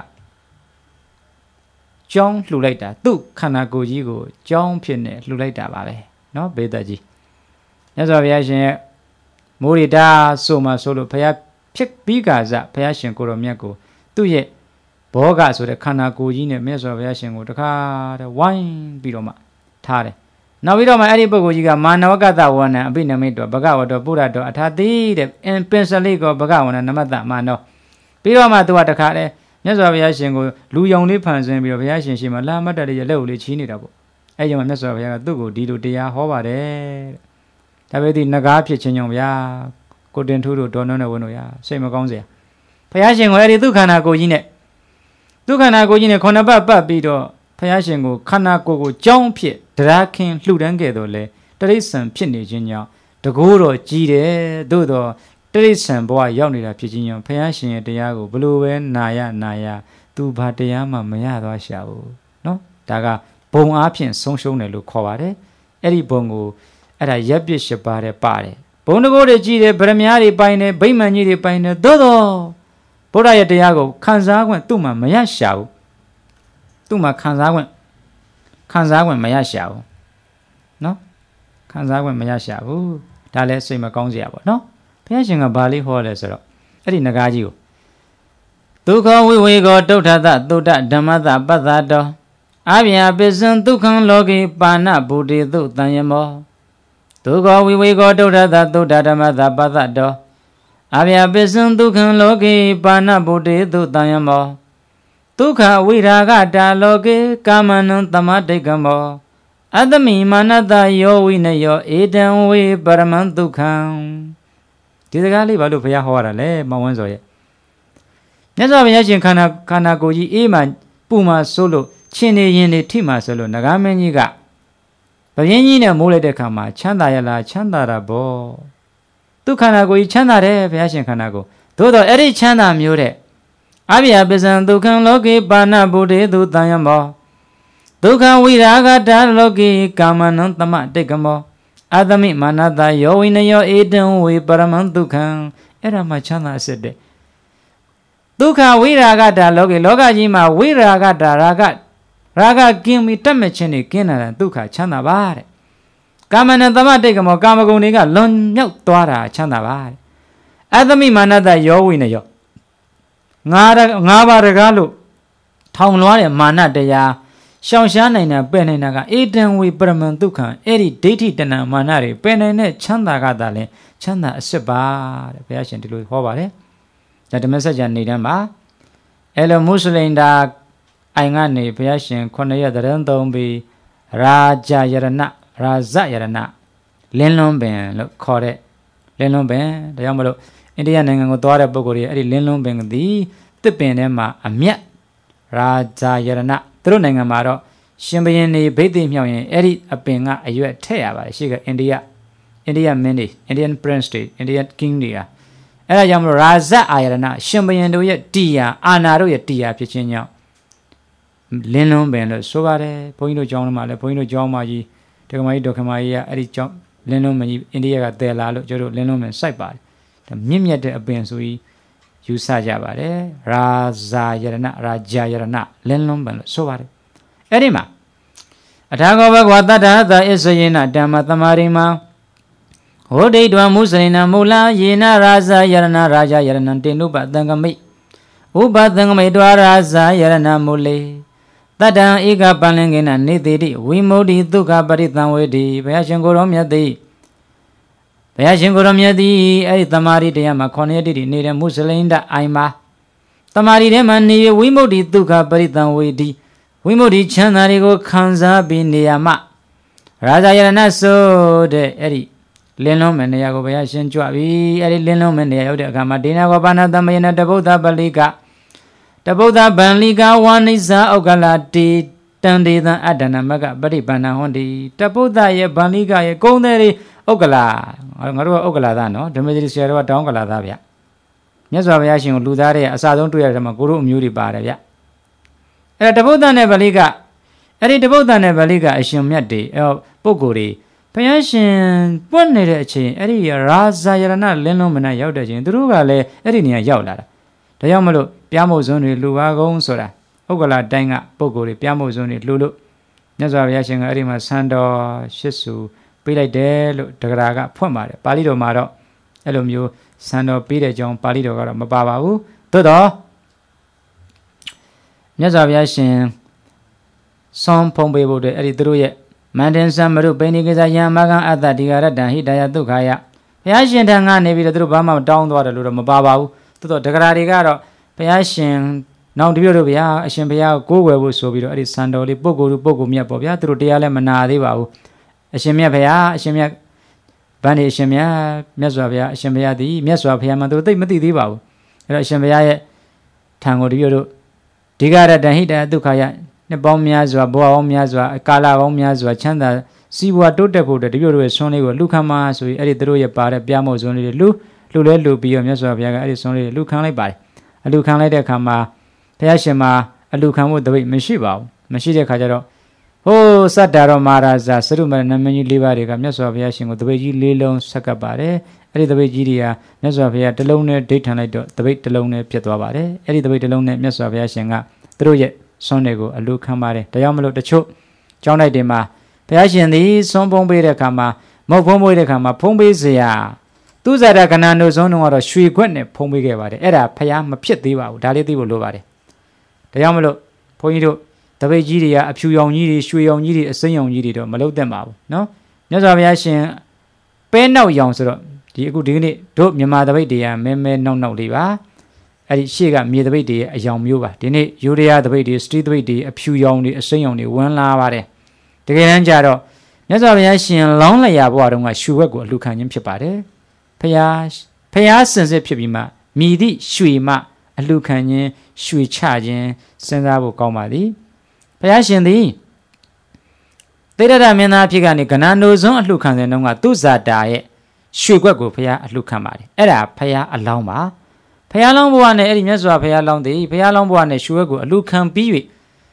ကြောင်းလှူလိုက်တာသူ့ခန္ဓာကိုယ်ကြီးကိုကြောင်းဖြစ်နေလှူလိုက်တာပါပဲเนาะဘေးသက်ကြီးမြတ်စွာဘုရားရှင်ရဲ့မိုးရီတာဆိုမှဆိုလို့ဘုရားဖြစ်ပြီးကစားဘုရားရှင်ကိုတော်မြတ်ကိုသူ့ရဲ့ဘောဂဆိုတဲ့ခန္ဓာကိုယ်ကြီးနဲ့မြတ်စွာဘုရားရှင်ကိုတခါတည်းဝိုင်းပြီးတော့မှထားတယ်နောက်ပြီးတော့မှအဲ့ဒီပုဂ္ဂိုလ်ကြီးကမာနဝကတဝန္နံအပိနမိတ်တော်ဘဂဝတ္တပုရတော်အထာတိတဲ့အင်ပင်စလိကောဘဂဝန္နနမတ္တမာနောပြီးတော့မှသူကတခါတည်းမြတ်စွာဘုရားရှင်ကိုလူယုံလေးဖန်ဆင်းပြီးတော့ဘုရားရှင်ရှိမှလာမတ်တလေးရဲ့လက်ကိုလေးချီးနေတာပေါ့အဲ့ကြောင့်မြတ်စွာဘုရားကသူ့ကိုဒီလိုတရားဟောပါတယ်တဲ့ဒါပဲဒီနဂါးဖြစ်ခြင်းကြောင့်ဗျာကိုတင်ထူးတို့ဒေါ်နုံးနဲ့ဝင်းတို့ရစိတ်မကောင်းစရာဘုရားရှင်ကိုအဲ့ဒီသူ့ခန္ဓာကိုယ်ကြီးနဲ့ခုနှစ်ပတ်ပတ်ပြီးတော့ဘုရားရှင်ကိုခန္ဓာကိုယ်ကိုကြောင်းဖြစ်တရားခင်လှူဒန်းခဲ့တော့လေတရိษံဖြစ်နေခြင်းကြောင့်တကိုးတော်ကြီးတယ်သို့တော့တရိษံဘဝရောက်နေတာဖြစ်ခြင်းကြောင့်ဘုရားရှင်ရဲ့တရားကိုဘလို့ပဲနာရသူဘာတရားမှမရသွားရှာဘူးเนาะဒါကဘုံအားဖြင့်ဆုံးရှုံးတယ်လို့ခေါ်ပါတယ်အဲ့ဒီဘုံကိုအဲ့ဒါရပ်ပစ်ရှပါတဲ့ပါတယ်ဘုံတကိုးတွေကြီးတယ်ဗရမ ्या တွေပိုင်တယ်ဗိမာန်ကြီးတွေပိုင်တယ်သို့တော့ဘုရားရဲ့တရားကိုခံစားခွင့်သူ့မှာမရရှာဘူးသူ့မှာခံစားခွင့်မရရှာဘူးเนาะခံစားခွင့်မရရှာဘူးဒါလည်းစိတ်မကောင်းစရာပေါ့เนาะဘုရားရှင်ကဘာလေးဟောလဲဆိုတော့အဲ့ဒီနဂါးကြီးကိုဒုက္ခဝိဝေကောတုဋ္ဌတသုတ္တဓမ္မတပတ္တတောအဗျာပစ္စံဒုက္ခံလောကေပါဏဗုဒ္ဓေသုတံယမောဒုက္ခဝိဝေကောတုဋ္ဌတသုတ္တဓမ္မတပတ္တတောအဗျာပစ္စံဒုက္ခံလောကေပါဏဗုဒ္ဓေသုတံယမောဒုက္ခဝိရာဂတာလောကေကာမနံသမတိကမောအတ္တမိမာနတယောဝိနယောဧတံဝေပရမံဒုက္ခံဒီစကားလေးဘာလို့ဘုရားဟောရတာလဲမောင်ဝန်းစော်ရဲ့မြတ်စွာဘုရားရှင်ခန္ဓာကိုယ်ကြီးအေးမှပူမှဆိုလို့ချင်းနေရင်နေထိမှဆိုလို့နဂါမင်းကြီးကဘယင်းကြီးနဲ့မိုးလိုက်တဲ့ခါမှာချမ်းသာရလားချမ်းသာတာပေါ့သူခန္ဓာကိုယ်ကြီးချမ်းသာတယ်ဘုရားရှင်ခန္ဓာကိုယ်သို့တော့အဲ့ဒီချမ်းသာမျိုးတဲ့အဘိယပစ္စံဒုက္ခံလောကေပါဏဗုဒ္ဓေသူတန်ယမောဒုက္ခဝိရာဂတာလောကေကာမနံသမတိကမောအသမိမာနတယောဝိနယောဧတံဝေပရမံဒုက္ခံအဲ့ဒါမှချမ်းသာအစစ်တဲ့ဒုက္ခဝိရာဂတာလောကေလောကကြီးမှာဝိရာဂတာရာဂကင်းပြီးတတ်မဲ့ခြင်းတွေကင်းလာတဲ့ဒုက္ခချမ်းသာပါတဲ့ကာမနံသမတိကမောကာမဂုဏ်တွေကလွန်မြောက်သွားတာချမ်းသာပါတဲ့အသမိမာနတယောဝိနယောငါးပါးတကားလို့ထောင်လွှားတဲ့မာနတရားရှောင်ရှားနိုင်တာပယ်နိုင်တာကဧတံဝေပရမံဒုက္ခံအဲ့ဒီဒိဋ္ဌိတဏမာနတွေပယ်နိုင်တဲ့ချမ်းသာကသာလဲချမ်းသာအစစ်ပါတဲ့ဘုရားရှင်ဒီလိုဟောပါတယ်ဒါဓမ္မစကြာနေတန်းပါအဲ့လိုမုစလိန်တာအိုင်ကနေဘုရားရှင်9ရက်တရံသုံးပြီးရာဇယရဏလင်းလွန်းပင်လို့ခေါ်တဲ့လင်းလွန်းပင်ဒါကြောင့်မလို့အိန္ဒိယနိုင်ငံကိုသွားတဲ့ပုဂ္ဂိုလ်တွေအဲ့ဒီလင်းလွန်းပင်ကဒီတစ်ပင်ထဲမှာအမြတ်ရာဇယရဏသူတို့နိုင်ငံမှာတော့ရှင်ဘုရင်နေဗိသိမြောက်ရင်အဲ့ဒီအပင်ကအရွက်ထည့်ရပါတယ်ရှိကအိန္ဒိယမင်းတွေ Indian Prince တွေ Indian King တွေကအဲ့ဒါကြောင့်မလို့ရာဇအာယရဏရှင်ဘုရင်တို့ရဲ့တရားအာနာတို့ရဲ့တရားဖြစ်ခြင်းကြောင့်လင်းလွန်းပင်လို့ဆိုပါတယ်ဘုန်းကြီးတို့ကျောင်းထဲမှာလည်းဘုန်းကြီးတို့ကျောင်းမကြီးဒကမကြီးဒေါကမကြီးကအဲ့ဒီကျောင်းလင်းလွန်းပင်ကြီးအိန္ဒိယကတည်လာလို့ကျတို့လင်းလွန်းပင်စိုက်ပါတယ်ဒါမြင့်မြတ်တဲ့အပင်ဆိုပြီးယူဆကြပါတယ်ရာဇာယရဏရာဇာယရဏလင်းလွန်းပင်လို့ဆိုပါတယ်အဲ့ဒီမှာအထာဂောဘဂဝတ္တတသဣဇယေနဓမ္မသမာရိမဟောဒိဋ္ဌဝမုစရိနမူလာယေနရာဇာယရဏရာဇာယရဏတေနုပသံဃမိဥပသံဃမိတွာရာဇာယရဏမူလေတတံဧကပန္လင်ကိနနေတိတိဝိမုဒ္ဓိဒုက္ခပရိသံဝေတိဘုရားရှင်ကိုရောမြတ်သည်ဘုရားရှင်ကိုရောမြတ်သည်အဲ့ဒီတမာရီတရားမှာ9ရက်တိတိနေတဲ့မုစလိန်တအိုင်မှာတမာရီထဲမှာနေဝိမုဒ္ဓိဒုက္ခပရိသံဝေတိဝိမုဒ္ဓိချမ်းသာတွေကိုခံစားပြီးနေရမှရာဇာယရဏဆိုတဲ့အဲ့ဒီလင်းလုံးမဲ့နေရာကိုဘုရားရှင်ကြွပြီးအဲ့ဒီလင်းလုံးမဲ့နေရာရောက်တဲ့အခါမှာဒေနာကောပါဏသမယနာတဗုဒ္ဓပလိကတဗုဒ္ဓဗန္လိကဝါနိဇာဩကလာတိတန်ဒေသံအတ္တနာမကပရိပန္နဟွန်တိတဗုဒ္ဓရဲ့ဗန္လိကရဲ့ကုံတဲ့တွေဩကလာငါတို့ကဩကလာသားနော်ဓမ္မတိဆရာတော်ကတောင်းကလာသားဗျမြတ်စွာဘုရားရှင်ကိုလူသားတဲ့အစဆုံးတွေ့ရတဲ့မှာကိုတို့အမျိုးတွေပါတယ်ဗျအဲ့ဒါတဗုဒ္ဓနဲ့ဗလိကအဲ့ဒီတဗုဒ္ဓနဲ့ဗလိကအရှင်မြတ်တွေပုဂ္ဂိုလ်တွေဘုရားရှင်ပွင့်နေတဲ့အချိန်အဲ့ဒီရာဇာယရဏလင်းလုံးမနဲ့ရောက်တဲ့အချိန်သူတို့ကလည်းအဲ့ဒီနေရာရောက်လာတာဒါကြောင့်မလို့ပြားမုတ်စွန်းတွေလူပါကုန်းဆိုတာဥက္ကလာတိုင်းကပုဂ္ဂိုလ်တွေပြားမုတ်စွန်းတွေလှူလို့မြတ်စွာဘုရားရှင်ကအဲ့ဒီမှာဆန္တော်ရှစ်စုပေးလိုက်တယ်လို့တက္ကရာကဖွင့်ပါတယ်ပါဠိတော်မှာတော့အဲ့လိုမျိုးဆန္တော်ပေးတဲ့အကြောင်းပါဠိတော်ကတော့မပါပါဘူးသို့တော့မြတ်စွာဘုရားရှင်ဆွန်ဖုံးပေးဖို့တဲ့အဲ့ဒီသူတို့ရဲ့မန္တန်စံမရုပိဏိကိစ္စယံမကံအတ္တဒီဃရတ္တဟိတယဒုက္ခယဘုရားရှင်ထံကနေပြီးတော့သူတို့ဘာမှတောင်းသွားတယ်လို့တော့မပါပါဘူးသို့တော့တက္ကရာတွေကတော့ဘုရားရှင်နောက်တပြည့်တို့ဗျာအရှင်ဘုရားကိုကိုးကွယ်ဖို့ဆိုပြီးတော့အဲ့ဒီစံတော်လေးပုဂ္ဂိုလ်မြတ်ပေါ့ဗျာသူတို့တရားလည်းမနာသေးပါဘူးအရှင်မြတ်ဘုရားအရှင်မြတ်ဗန္ဒီအရှင်မြတ်မြတ်စွာဘုရားအရှင်ဘုရားသည်မြတ်စွာဘုရားမှသူတို့သိမသိသေးပါဘူးအဲ့တော့အရှင်ဘုရားရဲ့ထံကိုတပြည့်တို့ဒီဃရတ္တဟိတယဒုက္ခယနှစ်ပေါင်းများစွာဘဝပေါင်းများစွာကာလပေါင်းများစွာချမ်းသာစီးပွားတိုးတက်ဖို့တပြည့်တို့ရဲ့ဆွမ်းလေးကိုလူခံမှာဆိုပြီးအဲ့ဒီတို့ရဲ့ပါတဲ့ပြားမို့ဆွမ်းလေးတွေလူလဲလူပြီးတော့မြတ်စွာဘုရားကအဲ့ဒီဆွမ်းလေးတွေလူခံလိုက်ပါတယ်အလူခံလိုက်တဲ့အခါမှာဘုရားရှင်မှာအလူခံဖို့တပိတ်မရှိပါဘူးမရှိတဲ့အခါကျတော့ဟိုးစတ္တာရောမဟာရာဇာစရုမရဏမင်းကြီး၄ပါးတွေကမြတ်စွာဘုရားရှင်ကိုတပိတ်ကြီး၄လုံးဆက်ကပ်ပါတယ်အဲ့ဒီတပိတ်ကြီးတွေကမြတ်စွာဘုရားတစ်လုံးနဲ့ဒိဋ္ဌံလိုက်တော့တပိတ်တစ်လုံးနဲ့ဖြစ်သွားပါတယ်အဲ့ဒီတပိတ်တစ်လုံးနဲ့မြတ်စွာဘုရားရှင်ကသူတို့ရဲ့ဆွမ်းတွေကိုအလူခံပါတယ်ဒါကြောင့်မလို့တချို့ကျောင်းတိုက်တွေမှာဘုရားရှင်သည်ဆွမ်းဖုံးပေးတဲ့အခါမှာမဟုတ်ဖုံးပေးတဲ့အခါမှာဖုံးပေးစရာသူဇာတကဏ္ဍတို့ဆွမ်းတော့ရွှေခွက်နဲ့ဖုံးပေးခဲ့ပါတယ်အဲ့ဒါဘုရားမဖြစ်သေးပါဘူးဒါလေးသိဖို့လိုပါတယ်ဒါကြောင့်မလို့ဘုန်းကြီးတို့တပိတ်ကြီးတွေကအဖြူရောင်ကြီးတွေရွှေရောင်ကြီးတွေအစိမ်းရောင်ကြီးတွေတော့မလုပ်တတ်ပါဘူးနော်မြတ်စွာဘုရားရှင်ပဲနောက်ရောင်ဆိုတော့ဒီကနေ့တို့မြန်မာတပိတ်တွေကမဲနောက်လေးပါအဲ့ဒီရှေ့ကမြေတပိတ်တွေရဲ့အယောင်မျိုးပါဒီနေ့ယူရီးယားတပိတ်တွေစတီးတပိတ်တွေအဖြူရောင်တွေအစိမ်းရောင်တွေဝင်လာပါတယ်တကယ်တမ်းကျတော့မြတ်စွာဘုရားရှင်လောင်းလျာဘဝတုန်းကရွှေဝက်ကိုအလူခံခြင်းဖြစ်ပါတယ်ဖျားစင်စစ်ဖြစ်ပြီးမှမြည်သည့်ရွှေမှအလူခံခြင်းရွှေချခြင်းစဉ်းစားဖို့ကောင်းပါသည်ဘုရားရှင်သည်သေရတမင်းသားဖြစ်ကနေကဏ္ဍနိုစွန်းအလှခံတဲ့နှုန်းကသူဇာတာရဲ့ရွှေခွက်ကိုဖရာအလှခံပါတယ်အဲ့ဒါဖရာအလောင်းပါဖရာလောင်းဘဝနဲ့အဲ့ဒီမြတ်စွာဘုရားလောင်းသည်ဖရာလောင်းဘဝနဲ့ရွှေခွက်ကိုအလှခံပြီး၍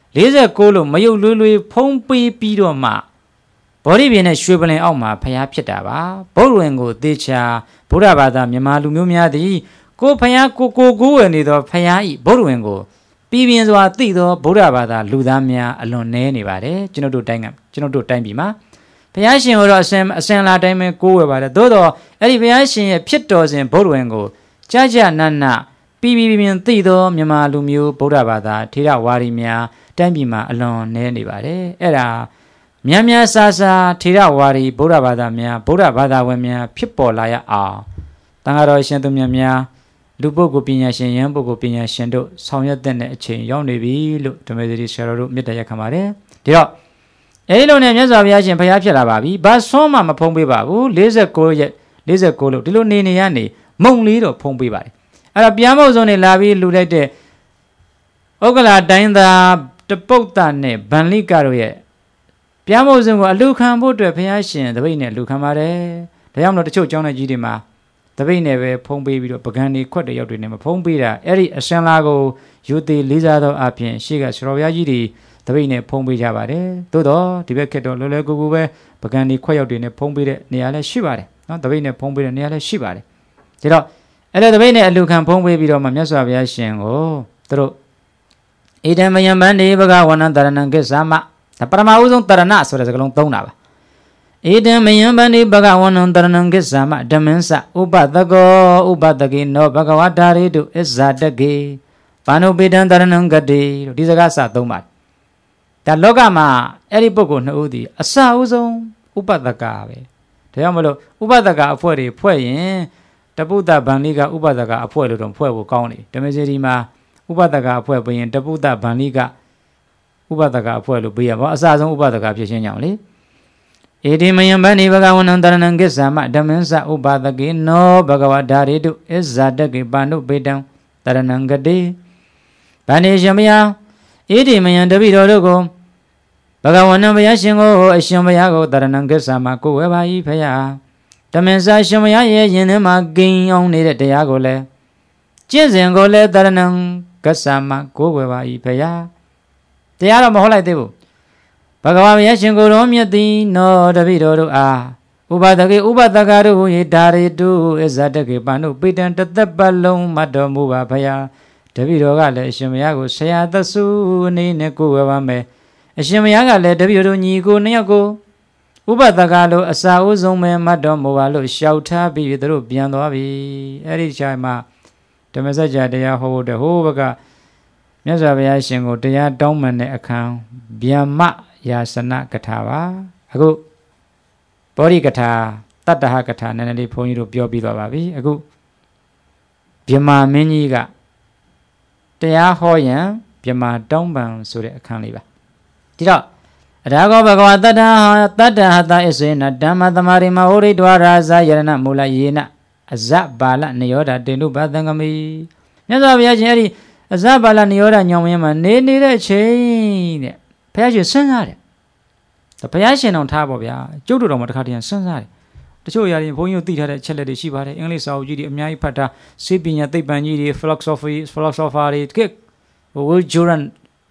46လို့မယုတ်လွေးလွေးဖုံးပေးပြီးတော့မှဘောဓိပြင်နဲ့ရွှေပလင်အောက်မှာဖရာဖြစ်တာပါဗုဒ္ဓဝင်ကိုသေချာဗုဒ္ဓဘာသာမြန်မာလူမျိုးများသည်ကိုဖရာကိုဝယ်နေသောဖရာဤဗုဒ္ဓဝင်ကိုပြည်ပြင်းစွာသိသောဗုဒ္ဓဘာသာလူသားများအလွန်နည်းနေပါတယ်ကျွန်တော်တို့တိုင်းပြည်မှာဘုရားရှင်ကိုတော့အစင်လာတိုင်းပဲကိုးဝယ်ပါတယ်သို့တော့အဲ့ဒီဘုရားရှင်ရဲ့ဖြစ်တော်စဉ်ဗုဒ္ဓဝင်ကိုကြာနတ်ပြည်ပြင်းသိသောမြန်မာလူမျိုးဗုဒ္ဓဘာသာထေရဝါဒီများတိုင်းပြည်မှာအလွန်နည်းနေပါတယ်အဲ့ဒါများဆာထေရဝါဒီဗုဒ္ဓဘာသာများဗုဒ္ဓဘာသာဝင်များဖြစ်ပေါ်လာရအောင်တန်ဃာတော်ရှင်သူများလူပုဂ္ဂိုလ်ပညာရှင်ယဟန်ပုဂ္ဂိုလ်ပညာရှင်တို့ဆောင်ရွက်တဲ့အချိန်ရောက်နေပြီလို့ဓမ္မစရိဆရာတော်တို့မြတ်တရားခံပါတယ်ဒီတော့အဲဒီလိုနဲ့မြတ်စွာဘုရားရှင်ဘုရားဖြစ်လာပါပြီဘာဆွမ်းမှမဖုံးပေးပါဘူး46ရက်46လို့ဒီလိုနေရနေမုံလေးတော့ဖုံးပေးပါတယ်အဲ့တော့ပြန်ဖို့ဆုံးနေလာပြီးလူလိုက်တဲ့ဥက္ကလာတိုင်းသားတပုတ်တနဲ့ဗန္လိကတို့ရဲ့ပြန်ဖို့ဆုံးကိုအလူခံဖို့အတွက်ဘုရားရှင်တပိတ်နဲ့လူခံပါတယ်ဒါကြောင့်မလို့တချို့ကျောင်းတဲ့ကြီးတွေမှာတပိတ်နဲ့ပဲဖုံးပေးပြီးတော့ပကံတွေခွက်တွေရောက်တွေနဲ့မဖုံးပေးတာအဲ့ဒီအစံလာကိုယူသေးလေးစားသောအပြင်ရှေ့ကဆရာဘုရားကြီးတွေတပိတ်နဲ့ဖုံးပေးကြပါတယ်သို့တော့ဒီဘက်ခက်တော့လွယ်လွယ်ကူကူပဲပကံတွေခွက်ရောက်တွေနဲ့ဖုံးပေးတဲ့နေရာလည်းရှိပါတယ်နော်တပိတ်နဲ့ဖုံးပေးတဲ့နေရာလည်းရှိပါတယ်ဒါတော့အဲ့လိုတပိတ်နဲ့အလူခံဖုံးပေးပြီးတော့မှမြတ်စွာဘုရားရှင်ကိုသူတို့ဣဒံမယံဗန္တိဘဂဝနံတရဏံကိစ္ဆာမဒါပရမအုဆုံးတရဏဆိုတဲ့စကားလုံးသုံးတာပါဣဒံမယံဗန္တိဘဂဝနံတရဏံကိစ္ဆာမဓမ္မင်းစဥပတကောဥပတကိနောဘဂဝတာရိတုအစ္ဆာတကေဘာနုပိတံတရဏံဂတိလို့ဒီစကားစသုံးပါတယ်ဒါလောကမှာအဲ့ဒီပုဂ္ဂိုလ်နှစ်ဦးဒီအစအဦးဆုံးဥပတကပဲဒါကြောင့်မလို့ဥပတကအဖွဲတွေဖွဲ့ရင်တပုဒ္ဒဗန္လိကဥပတကအဖွဲလို့တော့ဖွဲ့ဖို့ကောင်းတယ်ဓမ္မစရိမှာဥပတကအဖွဲပြင်တပုဒ္ဒဗန္လိကဥပတကအဖွဲလို့ပေးရပါအစဆုံးဥပတကဖြစ်ခြင်းကြောင့်လေဧတိမယံဗန္တိဘဂဝနံတရဏံကိစ္ဆာမဓမ္မင်းစဥပတကေနောဘဂဝတာရိတုအစ္ဆာတကေပါဏုပေတံတရဏံဂတိဗန္တိရှင်မယဧတိမယံတပိတော်တို့ကိုဘဂဝနံဘုရားရှင်ကိုအရှင်ဘုရားကိုတရဏံကိစ္ဆာမကိုဝဲပါ၏ဖရာဓမ္မင်းစရှင်ဘုရားရဲ့ယင်ထဲမှာဂိမ်းအောင်နေတဲ့တရားကိုလည်းကျင့်စဉ်ကိုလည်းတရဏံကိစ္ဆာမကိုဝဲပါ၏ဖရာတရားတော့မဟုတ်လိုက်သေးဘူးဘဂဝါဘုရားရှင်ကိုယ်တော်မြတ်သည်နောတပိတော်တို့အားဥပဒကေဥပဒကတို့ဟူ၏ဒါရီတုအစ္ဆတကေပန္နုပိတံတသက်ပတ်လုံးမတ်တော်မူပါဖရာတပိတော်ကလည်းအရှင်ဘုရားကိုဆရာသစုအနေနဲ့ကိုယ်ဝဲပါမယ်အရှင်ဘုရားကလည်းတပိတော်တို့ညီကိုနှစ်ယောက်ကိုဥပဒကလို့အစာဦးဆုံးပဲမတ်တော်မူပါလို့ရှောက်ထားပြီးသူတို့ပြန်သွားပြီအဲ့ဒီချိန်မှာဓမ္မစကြာတရားဟောဖို့တဲ့ဟိုဘကမြတ်စွာဘုရားရှင်ကိုတရားတောင်းပန်တဲ့အခါဗျမ္မယာစနကထာပါအခုဘောဓိကထာတတ္တဟကထာနည်းနည်းလေးဘုန်းကြီးတို့ပြောပြီးသွားပါပြီအခုဗျမ္မာမင်းကြီးကတရားဟောရန်ဗျမ္မာတောင်းပန်ဆိုတဲ့အခန်းလေးပါဒီတော့အရာကောဘဂဝါတတ္တဟတအစ္ဆေနဓမ္မသမရိမဟောရိဒွါရာဇယရဏမူလယေနအဇဘာလနယောဒတေနုဘသံဂမိမြတ်စွာဘုရားရှင်အဲ့ဒီအဇဘာလနယောဒညောင်မင်းမှာနေတဲ့အချိန်တဲ့ဘုရားရှင်စဉ်းစားတယ်ဘုရားရှင်တော်ထားပါဗျာကျုပ်တို့တော်မှာတခါတည်းစဉ်းစားတယ်တချို့အရာတွေဘုန်းကြီးတို့သိထားတဲ့ချက်လက်တွေရှိပါတယ်အင်္ဂလိပ်စာအုပ်ကြီးတွေအများကြီးဖတ်တာစေပညာသိပ္ပံကြီးတွေ philosopher တွေတကယ် Will Joran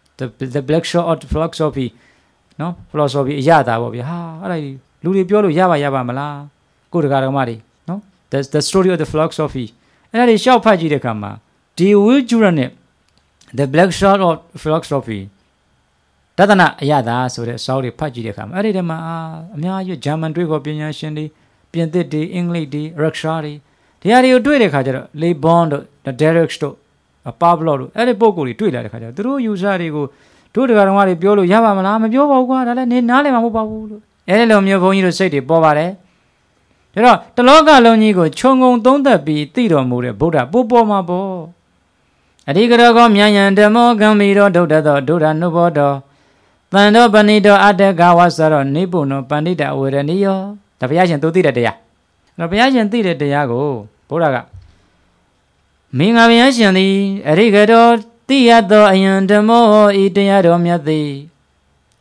the black shore of philosophy နော် philosophy အရသာပေါ့ဗျာဟာအဲ့ဒါလူတွေပြောလို့ရပါမလားကိုယ်တကာတော်မတွေနော် the story of the philosophy အဲ့ဒါတွေရှောက်ဖတ်ကြည့်တဲ့အခါမှာဒီ Will Joran နဲ့ the black shore of philosophyတဒနာအရသာဆိုတဲ့စာအုပ်တွေဖတ်ကြည့်တဲ့အခါမှာအဲ့ဒီတည်းမှာအများကြီးဂျာမန်တွေးခေါ်ပညာရှင်တွေပြင်သစ်တွေအင်္ဂလိပ်တွေရုရှားတွေဒီဟာတွေကိုတွေ့တဲ့အခါကျတော့လေဘွန်တို့ဒယ်ရက်စ်တို့ပါဗလော့တို့အဲ့ဒီပုံကိုယ်တွေတွေ့လာတဲ့အခါကျတော့သူတို့ယူဆတွေကိုတို့တရားတော်တွေပြောလို့ရပါမလားမပြောပါဘူးကွာဒါလည်းနေနားလည်မှာမဟုတ်ပါဘူးလို့အဲ့ဒီလိုမျိုးဘုန်းကြီးတို့စိတ်တွေပေါ်ပါတယ်ဒါတော့တလောကလုံးကြီးကိုခြုံငုံသုံးသက်ပြီးသိတော်မူတဲ့ဗုဒ္ဓပို့ပေါ်မှာပေါ့အဓိကရောကောမြန်ယံဓမ္မောကံမီရောဒုဒ္ဒသောဒုဒ္ဒနုဘောတော်တန်တော်ပဏိတောအတ္တကဝဆရောနိပုနောပဏိတဝေရဏီယောဒါဘုရားရှင်သူသိတဲ့တရားအဲ့တော့ဘုရားရှင်သိတဲ့တရားကိုဘုရားကမင်္ဂဘုရားရှင်သည်အရိကတော်တိယသောအယံဓမ္မောဤတရားတော်မြတ်သည်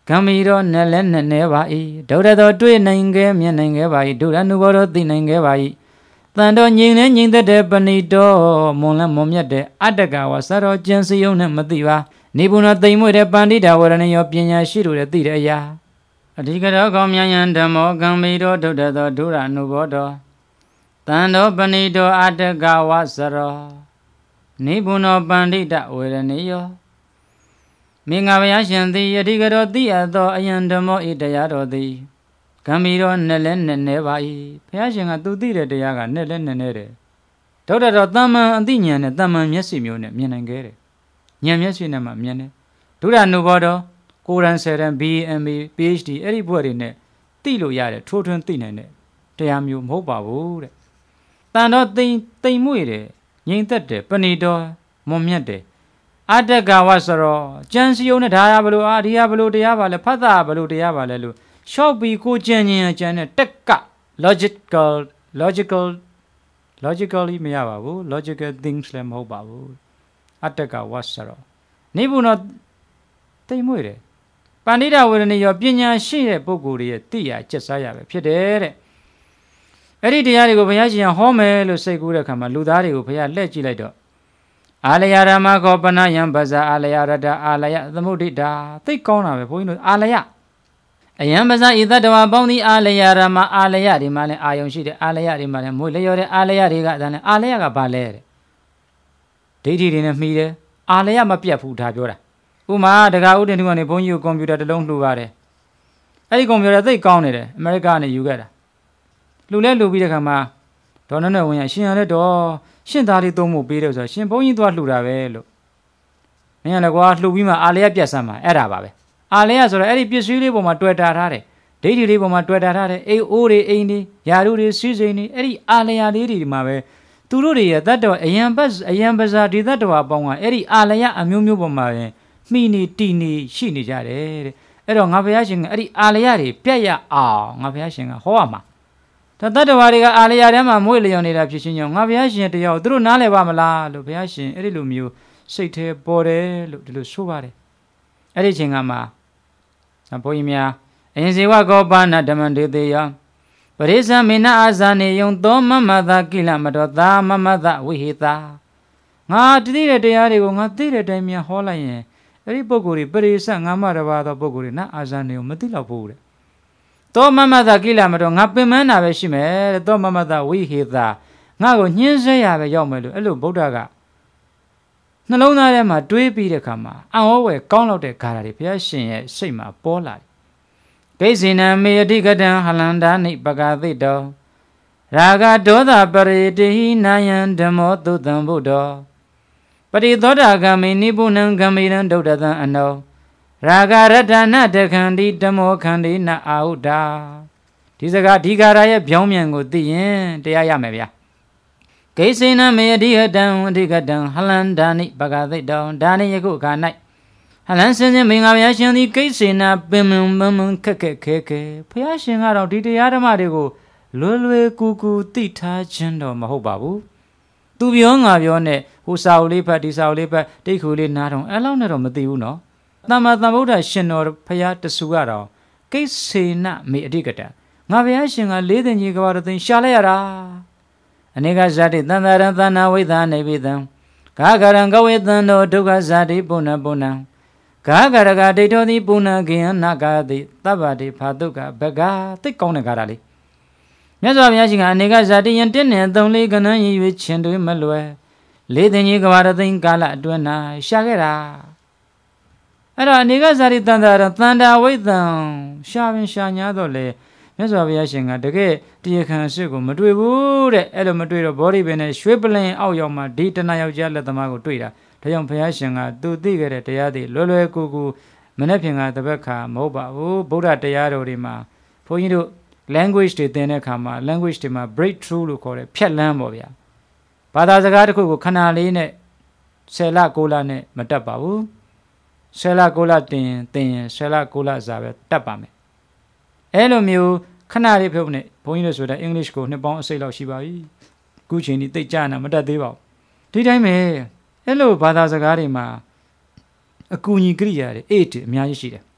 ကံမီတော့နဲ့လဲနဲ့နေပါ၏ဒုရတော်တွေ့နိုင်ခဲ့မြင်နိုင်ခဲ့ပါ၏ဒုရနုဘောတော်သိနိုင်ခဲ့ပါ၏တန်တော်ငြိမ်လဲငြိမ်သက်တဲ့ပဏိတော်မွန်လဲမွန်မြတ်တဲ့အတ္တကဝါစတော်ကျန်စီယုံနဲ့မသိပါနေပုဏ္ဏသိမ်မွေတဲ့ပန္တိတာဝရဏယောပညာရှိတို့တဲ့သိတဲ့အရာအဓိကတော့ကောင်းမြတ်ဓမ္မောကံမီတော်ဒုရတော်ဒုရနုဘောတော်တန်တော်ပဏိတော်အတ္တကဝါစတော်နေပုဏ္ဏပန္တိတဝရဏယောမင်္ဂဘုရားရှင်သည်အဓိကတော်သိအပ်သောအယံဓမ္မောဤတရားတော်သည်ကံမီတော်နဲ့လဲနဲ့နေပါ၏ဘုရားရှင်ကသူသိတဲ့တရားကနဲ့လဲနဲ့နေတယ်ဒုရတော်တမ္မန်အသိဉာဏ်နဲ့တမ္မန်မျက်စိမျိုးနဲ့မြင်နိုင်ခဲ့တယ်ဉာဏ်မျက်စိနဲ့မှမြင်တယ်ဒုရနုဘောတော်ကိုရန်ဆယ်ရန် BMA PhD အဲ့ဒီဘွဲ့တွေနဲ့သိလို့ရတယ်ထိုးထွင်းသိနိုင်တဲ့တရားမျိုးမဟုတ်ပါဘူးတဲ့တန်တော်တိမ်မွေ့တယ်ငြိမ်သက်တယ်ပဏိတော်မွန်မြတ်တယ်အတ္တကဝစရောကျန်စီယုံနဲ့ဒါရဘလို့ဒီရဘလို့တရားပါလဲဖတ်တာဘလို့တရားပါလဲလို့ရှော့ပြီးကိုကြံဉာဏ်ကြံတဲ့တက်က logically မရပါဘူး logical things လည်းမဟုတ်ပါဘူးအတ္တကဝစရောနေဘူးတော့တိမ်မွေ့တယ်ပန္နိတဝရဏယောပညာရှိတဲ့ပုဂ္ဂိုလ်ရဲ့သိရကျက်စားရပဲဖြစ်တယ်တဲ့အဲ့ဒီတရားတွေကိုဘုရားရှင်ဟောမယ်လို့စိတ်ကူးတဲ့အခါမှာလူသားတွေကိုဘုရားလှည့်ကြည့်လိုက်တော့အာလယရမခောပနယံပဇာအာလယရတအာလယသမုဒိတာသိကောင်းတာပဲဘုန်းကြီးတို့အာလယအယံပဇာဤတတဝပေါင်းသည်အာလယရမအာလယဒီမှာလည်းအာယုံရှိတယ်အာလယဒီမှာလည်းမွေလျော်တဲ့အာလယတွေကဒါလည်းအာလယကဘာလဲတဲ့ဒိဋ္ဌိတွေနဲ့မှီတယ်အာလယမပြတ်ဘူးဒါပြောတာဥမာတက္ကဥဒ္ဒင်တို့ကနေဘုန်းကြီးကိုကွန်ပျူတာတစ်လုံးလှူပါတယ်အဲ့ဒီကွန်ပျူတာသိကောင်းနေတယ်အမေရိကကနေယူခဲ့တာလှူပြီးတဲ့ခါမှာဒေါ်နွဲ့ဝင်ရရှင်ရတဲ့တော့ရှင်သားလေးသုံးဖို့ပေးတယ်ဆိုတော့ရှင်ဘုန်းကြီးသွားလှူတာပဲလို့မင်းကလည်းကွာလှူပြီးမှအာလယပြတ်စမ်းမှာအဲ့ဒါပါပဲအာလယဆိုတော့အဲ့ဒီပစ္စည်းလေးပေါ်မှာတွေ့တာထားတယ်ဒိဋ္ဌိလေးပေါ်မှာတွေ့တာထားတယ်အိအိုးတွေအိမ်တွေယာရုတွေစီးစိမ်တွေအဲ့ဒီအာလယလေးတွေမှာပဲသူတို့တွေရဲ့တတ္တဝအယံပဇာဒီတတ္တဝအပေါင်းကအဲ့ဒီအာလယအမျိုးမျိုးပေါ်မှာပဲမိနေတီနေရှိနေကြတယ်တဲ့အဲ့တော့ငါဘုရားရှင်ကအဲ့ဒီအာလယတွေပြတ်ရအောင်ငါဘုရားရှင်ကဟောရမှာတတ္တဝါတွေကအာလယထဲမှာမွေ့လျော်နေတာဖြစ်ချင်းကြောင့်ငါဘုရားရှင်တရားကိုသူတို့နားလည်ပါမလားလို့ဘုရားရှင်အဲ့ဒီလိုမျိုးစိတ်ထဲပေါ်တယ်လို့ဒီလိုဆိုပါတယ်အဲ့ဒီချိန်ကမှဘုန်းကြီးများအရင်ဇေဝကောပါဏဓမ္မတေတေယပရိသမေနအာဇာနေယုံသောမမသကိလမတောသာမမသဝိဟိတာငါတတိတဲ့တရားတွေကိုငါသိတဲ့အတိုင်းများဟောလိုက်ရင်အဲ့ဒီပုဂ္ဂိုလ်တွေပရိသငါမတပါသောပုဂ္ဂိုလ်တွေနအာဇာနေကိုမသိတော့ဘူးတဲ့သောမမသကိလမတောငါပင်မနာပဲရှိမယ်တဲ့သောမမသဝိဟိတာငါကိုညှင်းဆဲရပဲရောက်မယ်လို့အဲ့လိုဗုဒ္ဓကနှလုံးသားထဲမှာတွေးပြီးတဲ့အခါမှာအံ့ဩဝယ်ကောင်းလောက်တဲ့ဂါထာတွေဘုရားရှင်ရဲ့စိတ်မှာပေါ်လာတယ်ဂိစေနံမေယတိကတံဟလန္တာနိပကာသိတောရာဂဒေါသပရိတိဟိနာယံဓမ္မောသုတံဗုဒ္ဓောပရိသောတာဂမိနိပုဏံဂမိရံဒုဒ္ဒတံအနောရာဂရတနာတခန္တိဓမ္မောခန္တိနအာဟုတာဒီစကားဒီဂါရရဲ့ပြောင်းပြန်ကိုသိရင်တရားရမယ်ဗျာဂိစေနမေယတိဟတံအဓိကတံဟလန္တာနိပကာသိတောဒါနိယခုအခါ၌ဟလန်စင်စင်မင်္ဂဘုရားရှင်သည်ဂိစေနာပင်မခက်ခဲဘုရားရှင်ကတော့ဒီတရားဓမ္မတွေကိုလွယ်ကူသိထားခြင်းတော့မဟုတ်ပါဘူးသူပြောငါပြောနဲ့ဟိုစာအုပ်လေးဖတ်ဒီစာအုပ်လေးဖတ်တိတ်ခူလေးနားထောင်အဲ့လောက်နဲ့တော့မသိဘူးနော်သမ္မာသမ္ဗုဒ္ဓရှင်တော်ဘုရားတဆူကတော့ဂိစေနမေအဓိကတံငါဘုရားရှင်ကလေးသိင်ကြီးကဘာသိင်ရှာလိုက်ရတာအနေကဇာတိတန်တရံသနာဝိသနေပိတံဂါဂရံကဝေတံတောဒုက္ခဇာတိပုဏ္ဏဂါဂရကဒိဋ္ဌောတိပုဏ္ဏဂိယနာဂတိသဗ္ဗတိဖာတုကဘဂသိကောင်းတဲ့ဂါထာလေးမြတ်စွာဘုရားရှင်ကအနေကဇာတိယံ1နဲ့3လေးကဏ္ဍရည်ရွေးခြင်းတွေမလွယ်လေးသိင်ကြီးကဘာသိင်ကာလအတွင်း၌ရှာခဲ့တာအဲ့တော့အနေကဇာတိတန်တရံသန္တာဝိတံရှာပင်ရှာညာတော့လေမြတ်စွာဘုရားရှင်ကတကယ်တရားခံအစ်ကိုမတွေ့ဘူးတဲ့အဲ့လိုမတွေ့တော့ဘောဓိပင်နဲ့ရွှေပလင်အောက်ရောက်မှဒီတဏှာယောက်ျားလက်သမားကိုတွေ့တာဒါကြောင့်ဘုရားရှင်ကသူသိခဲ့တဲ့တရားတွေလွယ်ကူမနေ့ဖြင့်ကတပတ်ခါမဟုတ်ပါဘူးဗုဒ္ဓတရားတော်တွေမှာဘုန်းကြီးတို့ language တွေသင်တဲ့အခါမှာ language တွေမှာ breakthrough လို့ခေါ်တယ်ဖြတ်လန်းပေါ့ဗျာဘာသာစကားတစ်ခုကိုခဏလေးနဲ့10လ9လနဲ့မတတ်ပါဘူး10လ9လတင်ရင်10လ9လစာပဲတတ်ပါမယ်အဲ့လိုမျိုးခဏလေးဖြုတ်နေဘုန်းကြီးတို့ဆိုတာအင်္ဂလိပ်ကိုနှစ်ပေါင်းအစိတ်လောက်ရှိပါပြီခုချိန်ဒီသိကြနာမတတ်သေးပါဘူးဒီတိုင်းပဲအဲ့လိုဘာသာစကားတွေမှာအကူအညီကိရိယာတွေအများကြီးရှိတယ်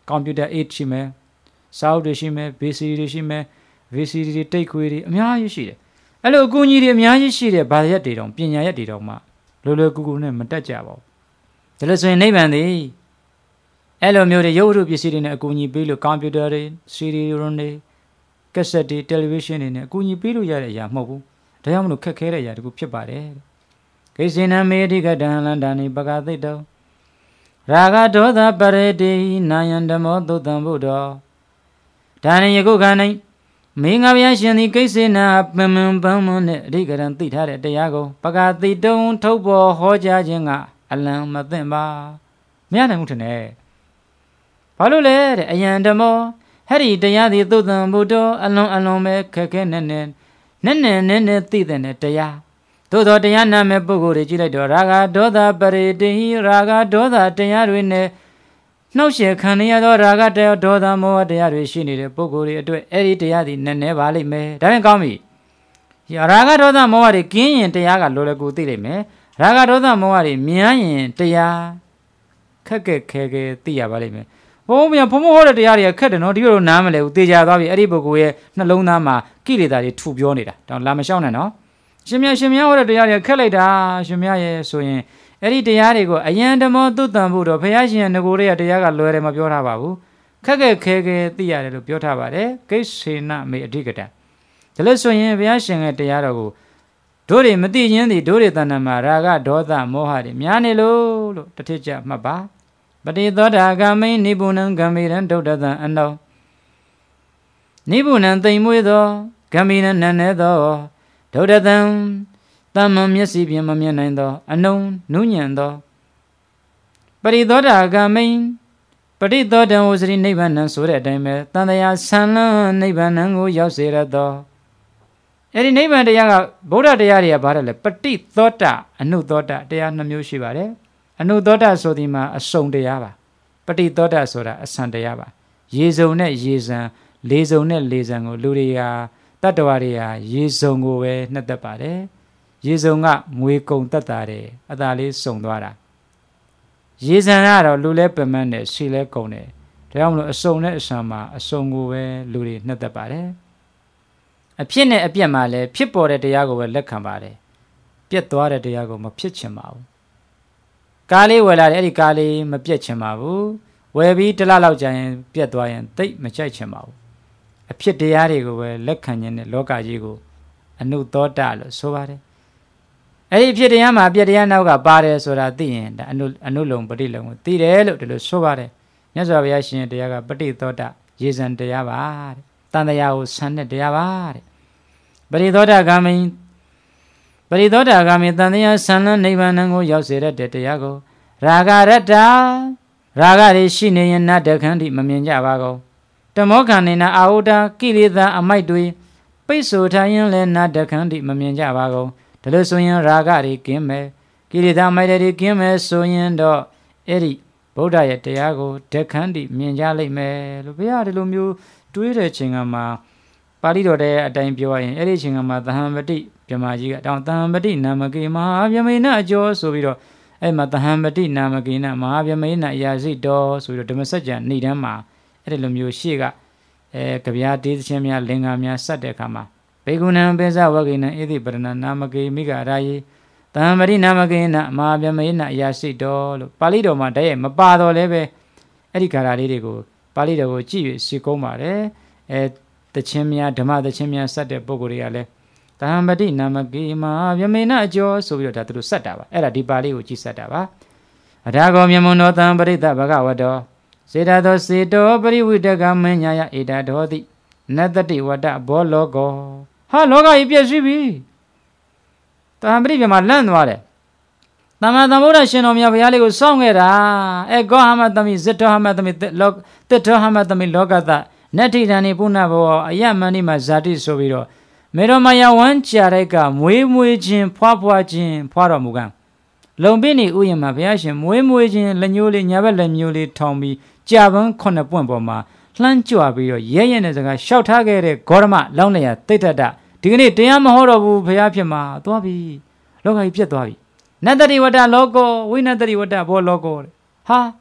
ကွန်ပျူတာ 8 ရှိမယ်စာအုပ်တွေရှိမယ် BCD တွေရှိမယ် VCD တွေတိတ်ခွေတွေအများကြီးရှိတယ်အဲ့လိုအကူအညီတွေအများကြီးရှိတယ်ဘာရက်တွေတောင်ပညာရက်တွေတောင်မှလွယ်လွယ်ကူကူနဲ့မတက်ကြပါဘူးဒါလို့ဆိုရင်နိဗ္ဗာန်သည်အဲ့လိုမျိုးတွေရုပ်ဝတ္ထုပစ္စည်းတွေနဲ့အကူအညီပေးလို့ကွန်ပျူတာတွေ CD တွေကက်ဆက်တွေတယ်လီဗီရှင်းတွေနဲ့အကူအညီပေးလို့ရတဲ့အရာမဟုတ်ဘူးဒါကြောင့်မလို့ခက်ခဲတဲ့အရာတခုဖြစ်ပါတယ်ကိစေနမေတိကတံလန္ဒာနိပကသိတောရာဂဒေါသပရေတိနာယံဓမ္မောသုတ္တံဘုဒ္ဓောဒါနဲ့ယခုခါ၌မင်းငါဗျာရှင်သည်ကိစေနာပမန်ပန်းမွန်းနဲ့အဓိကရန်သိထားတဲ့တရားကိုပကသိတုံထုတ်ပေါ်ဟောကြားခြင်းကအလံမသိမ့်ပါမရနိုင်ဘူးထင်တယ်ဘာလို့လဲတဲ့အယံဓမ္မောဟဲ့ဒီတရားသည်သုတ္တံဘုဒ္ဓောအလွန်ပဲခက်ခဲနဲ့သိတဲ့တရားသို့သောတရားနာမဲ့ပုဂ္ဂိုလ်တွေကြည့်လိုက်တော့ရာဂဒေါသပရိတေဟိရာဂဒေါသတရားတွေနဲ့နှောက်ယှက်ခံရသောရာဂတရားဒေါသမောဟတရားတွေရှိနေတဲ့ပုဂ္ဂိုလ်တွေအတွက်အဲ့ဒီတရားတွေနည်းနည်းပါလိမ့်မယ်ဒါရင်ကောင်းပြီရာဂဒေါသမောဟတွေကင်းရင်တရားကလောလောကူသိလိမ့်မယ်ရာဂဒေါသမောဟတွေမြန်းရင်တရားခက်ခဲသိရပါလိမ့်မယ်ဘုံပြန်ဖုံဖုံဟောတဲ့တရားတွေကခက်တယ်နော်ဒီလိုနားမလဲဘူးသေချာသွားပြီအဲ့ဒီပုဂ္ဂိုလ်ရဲ့နှလုံးသားမှာကိလေသာတွေထူပြောနေတာတော့လာမလျှောက်နဲ့နော်ရှင်မြတ်ဟောတဲ့တရားတွေခက်လိုက်တာရှင်မြတ်ရဲ့ဆိုရင်အဲ့ဒီတရားတွေကိုအယံဓမ္မောသုတ္တံဘုဒ္ဓောဘုရားရှင်ငကိုရဲ့တရားကလွယ်တယ်မပြောထားပါဘူးခက်ခဲသိရတယ်လို့ပြောထားပါတယ်ကိစေနမေအဓိကတံဒါလို့ဆိုရင်ဘုရားရှင်ရဲ့တရားတော်ကိုတို့တွေမသိချင်းသည်တို့တွေတဏ္ဍာမှာရာဂဒေါသမောဟတွေများနေလို့တထစ်ကြမှတ်ပါပတိသောတာဂမိနိဗ္ဗုဏံဂမေရံဒုဒ္ဒတံအနောနိဗ္ဗုဏံသိမ်မွေးသောဂမေရံနန်းနေသောဒုဒ္ဒတံတမ္မမျက်စိဖြင့်မမြင်နိုင်သောအနုံနုညံသောပရိသောတာဂမိပရိသောတံဝစရိနိဗ္ဗာန်ဆိုတဲ့အတိုင်းပဲတန်တရားဆံလန်းနိဗ္ဗာန်ကိုရောက်စေရသောအဲ့ဒီနိဗ္ဗာန်တရားကဗုဒ္ဓတရားတွေကဘာလဲလဲပฏิသောတာအနုသောတာတရား2မျိုးရှိပါတယ်အနုသောတာဆိုဒီမှာအစုံတရားပါပฏิသောတာဆိုတာအဆံတရားပါရေစုံနဲ့ရေစံလေစုံနဲ့လေစံကိုလူတွေကတတ္တဝါတွေကရေစုံကိုပဲနှစ်သက်ပါတယ်ရေစုံကငွေကုန်တတ်တာတယ်အသာလေးစုံသွားတာရေစံကတော့လူလဲပမန်းတယ်ဆီလဲကုန်တယ်ဒါကြောင့်မလို့အစုံနဲ့အဆံမှာအစုံကိုပဲလူတွေနှစ်သက်ပါတယ်အဖြစ်နဲ့အပြက်မှာလည်းဖြစ်ပေါ်တဲ့တရားကိုပဲလက်ခံပါတယ်ပြက်သွားတဲ့တရားကိုမဖြစ်ချင်ပါဘူးကားလေးဝယ်လာတယ်အဲ့ဒီကားလေးမပြက်ချင်ပါဘူးဝယ်ပြီးတစ်လလောက်ကြာရင်ပြက်သွားရင်သိပ်မကြိုက်ချင်ပါဘူးအဖြစ်တရားတွေကိုပဲလက်ခံခြင်းနဲ့လောကကြီးကိုအနုသောတလို့ဆိုပါတယ်အဲ့ဒီဖြစ်တရားမှာပြက်တရားနောက်ကပါတယ်ဆိုတာသိရင်ဒါအနုလုံပฏิလုံကိုသိတယ်လို့ဒီလိုဆိုပါတယ်မြတ်စွာဘုရားရှင်တရားကပฏิသောတရေစံတရားပါတဲ့တန်တရားကိုဆန်တဲ့တရားပါတဲ့ပฏิသောတဂာမိပရိသောတာဂာမိတန်တရားဆံလန်းနိဗ္ဗာန်ကိုရောက်စေတဲ့တရားကိုရာဂရတ္တရာဂတွေရှိနေရင်နတ်တခန္တိမမြင်ကြပါကုန်တမောခန္နေနာအာဟုတာကိလေသာအမိုက်တွေပိတ်ဆို့ထားရင်လည်းနတ်တခန္တိမမြင်ကြပါကုန်ဒါလို့ဆိုရင်ရာဂတွေကင်းမယ်ကိလေသာအမိုက်တွေကင်းမယ်ဆိုရင်တော့အဲ့ဒီဗုဒ္ဓရဲ့တရားကိုတခန္တိမြင်ကြလိမ့်မယ်လို့ဘုရားဒီလိုမျိုးတွေးတဲ့ချိန်ကမှာပါဠိတော်တဲ့အတိုင်းပြောရရင်အဲ့ဒီချိန်ကမှာသဟံပတိဗြဟ္မာကြီးကတောင်းသဟံပတိနာမကေမဟာဗျမေနအကျော်ဆိုပြီးတော့အဲ့မှာသဟံပတိနာမကေနမဟာဗျမေနအရာစိတော်ဆိုပြီးတော့ဓမ္မစကြာဏိဒန်းမှာအဲ့ဒီလိုမျိုးရှေ့ကကဗျာတေးသချင်းများလင်္ကာများစတဲ့အခါမှာဘေကုဏံပိစဝဂိနံဣတိပရဏနာမကေမိဂရာယေသဟံပတိနာမကေနမဟာဗျမေနအရာစိတော်လို့ပါဠိတော်မှာတည်းရဲ့မပါတော့လည်းပဲအဲ့ဒီဂါထာလေးတွေကိုပါဠိတော်ကိုကြည့်ပြီးရှင်းကုန်းပါတယ်တချင်းများဓမ္မတချင်းများစတဲ့ပုဂ္ဂိုလ်တွေကလည်းတဟံပတိနာမကေမဗျမေနအကျော်ဆိုပြီးတော့ဒါသူတို့စက်တာပါအဲ့ဒါဒီပါဠိကိုကြည့်စက်တာပါအထာကောမြမွန်တော်တံပရိသဘဂဝတောစေတသောစေတောပရိဝိတကမညာယဧတဒောတိနတ္တိဝတ္တဘောလောကောဟာလောကကြီးပြည့်စုံပြီတဟံပတိပြမှာလန့်သွားတယ်သမ္မာသမ္ဗုဒ္ဓရှင်တော်မြတ်ဘုရားလေးကိုစောင့်ခဲ့တာဂောဟမသမိဇတ္တောဟမသမိတစ်တောဟမသမိလောကတနတ္ထိတန်နိပုဏ္ဏဘောအယမဏိမဇာတိဆိုပြီးတော့မေတော်မယဝမ်းကြာတဲ့ကမွေးခြင်းဖွာခြင်းဖွာတော်မူကံလုံပိနိဥယျာဉ်မှာဘုရားရှင်မွေးခြင်းလက်ညှိုးလေးညာဘက်လက်ညှိုးလေးထောင်ပြီးကြာပန်း9ပွင့်ပေါ်မှာလှမ်းကြွပြီးတော့ရဲရဲနဲ့စကားရှောက်ထားခဲ့တဲ့ဂေါရမလောင်းလျာတိဋ္ဌတဒီကနေ့တရားမဟောတော့ဘူးဘုရားဖြစ်မှာသွားပြီလောကကြီးပြတ်သွားပြီနတ္တိဝတ္တလောကောဝိနတ္တိဝတ္တဘောလောကောဟာ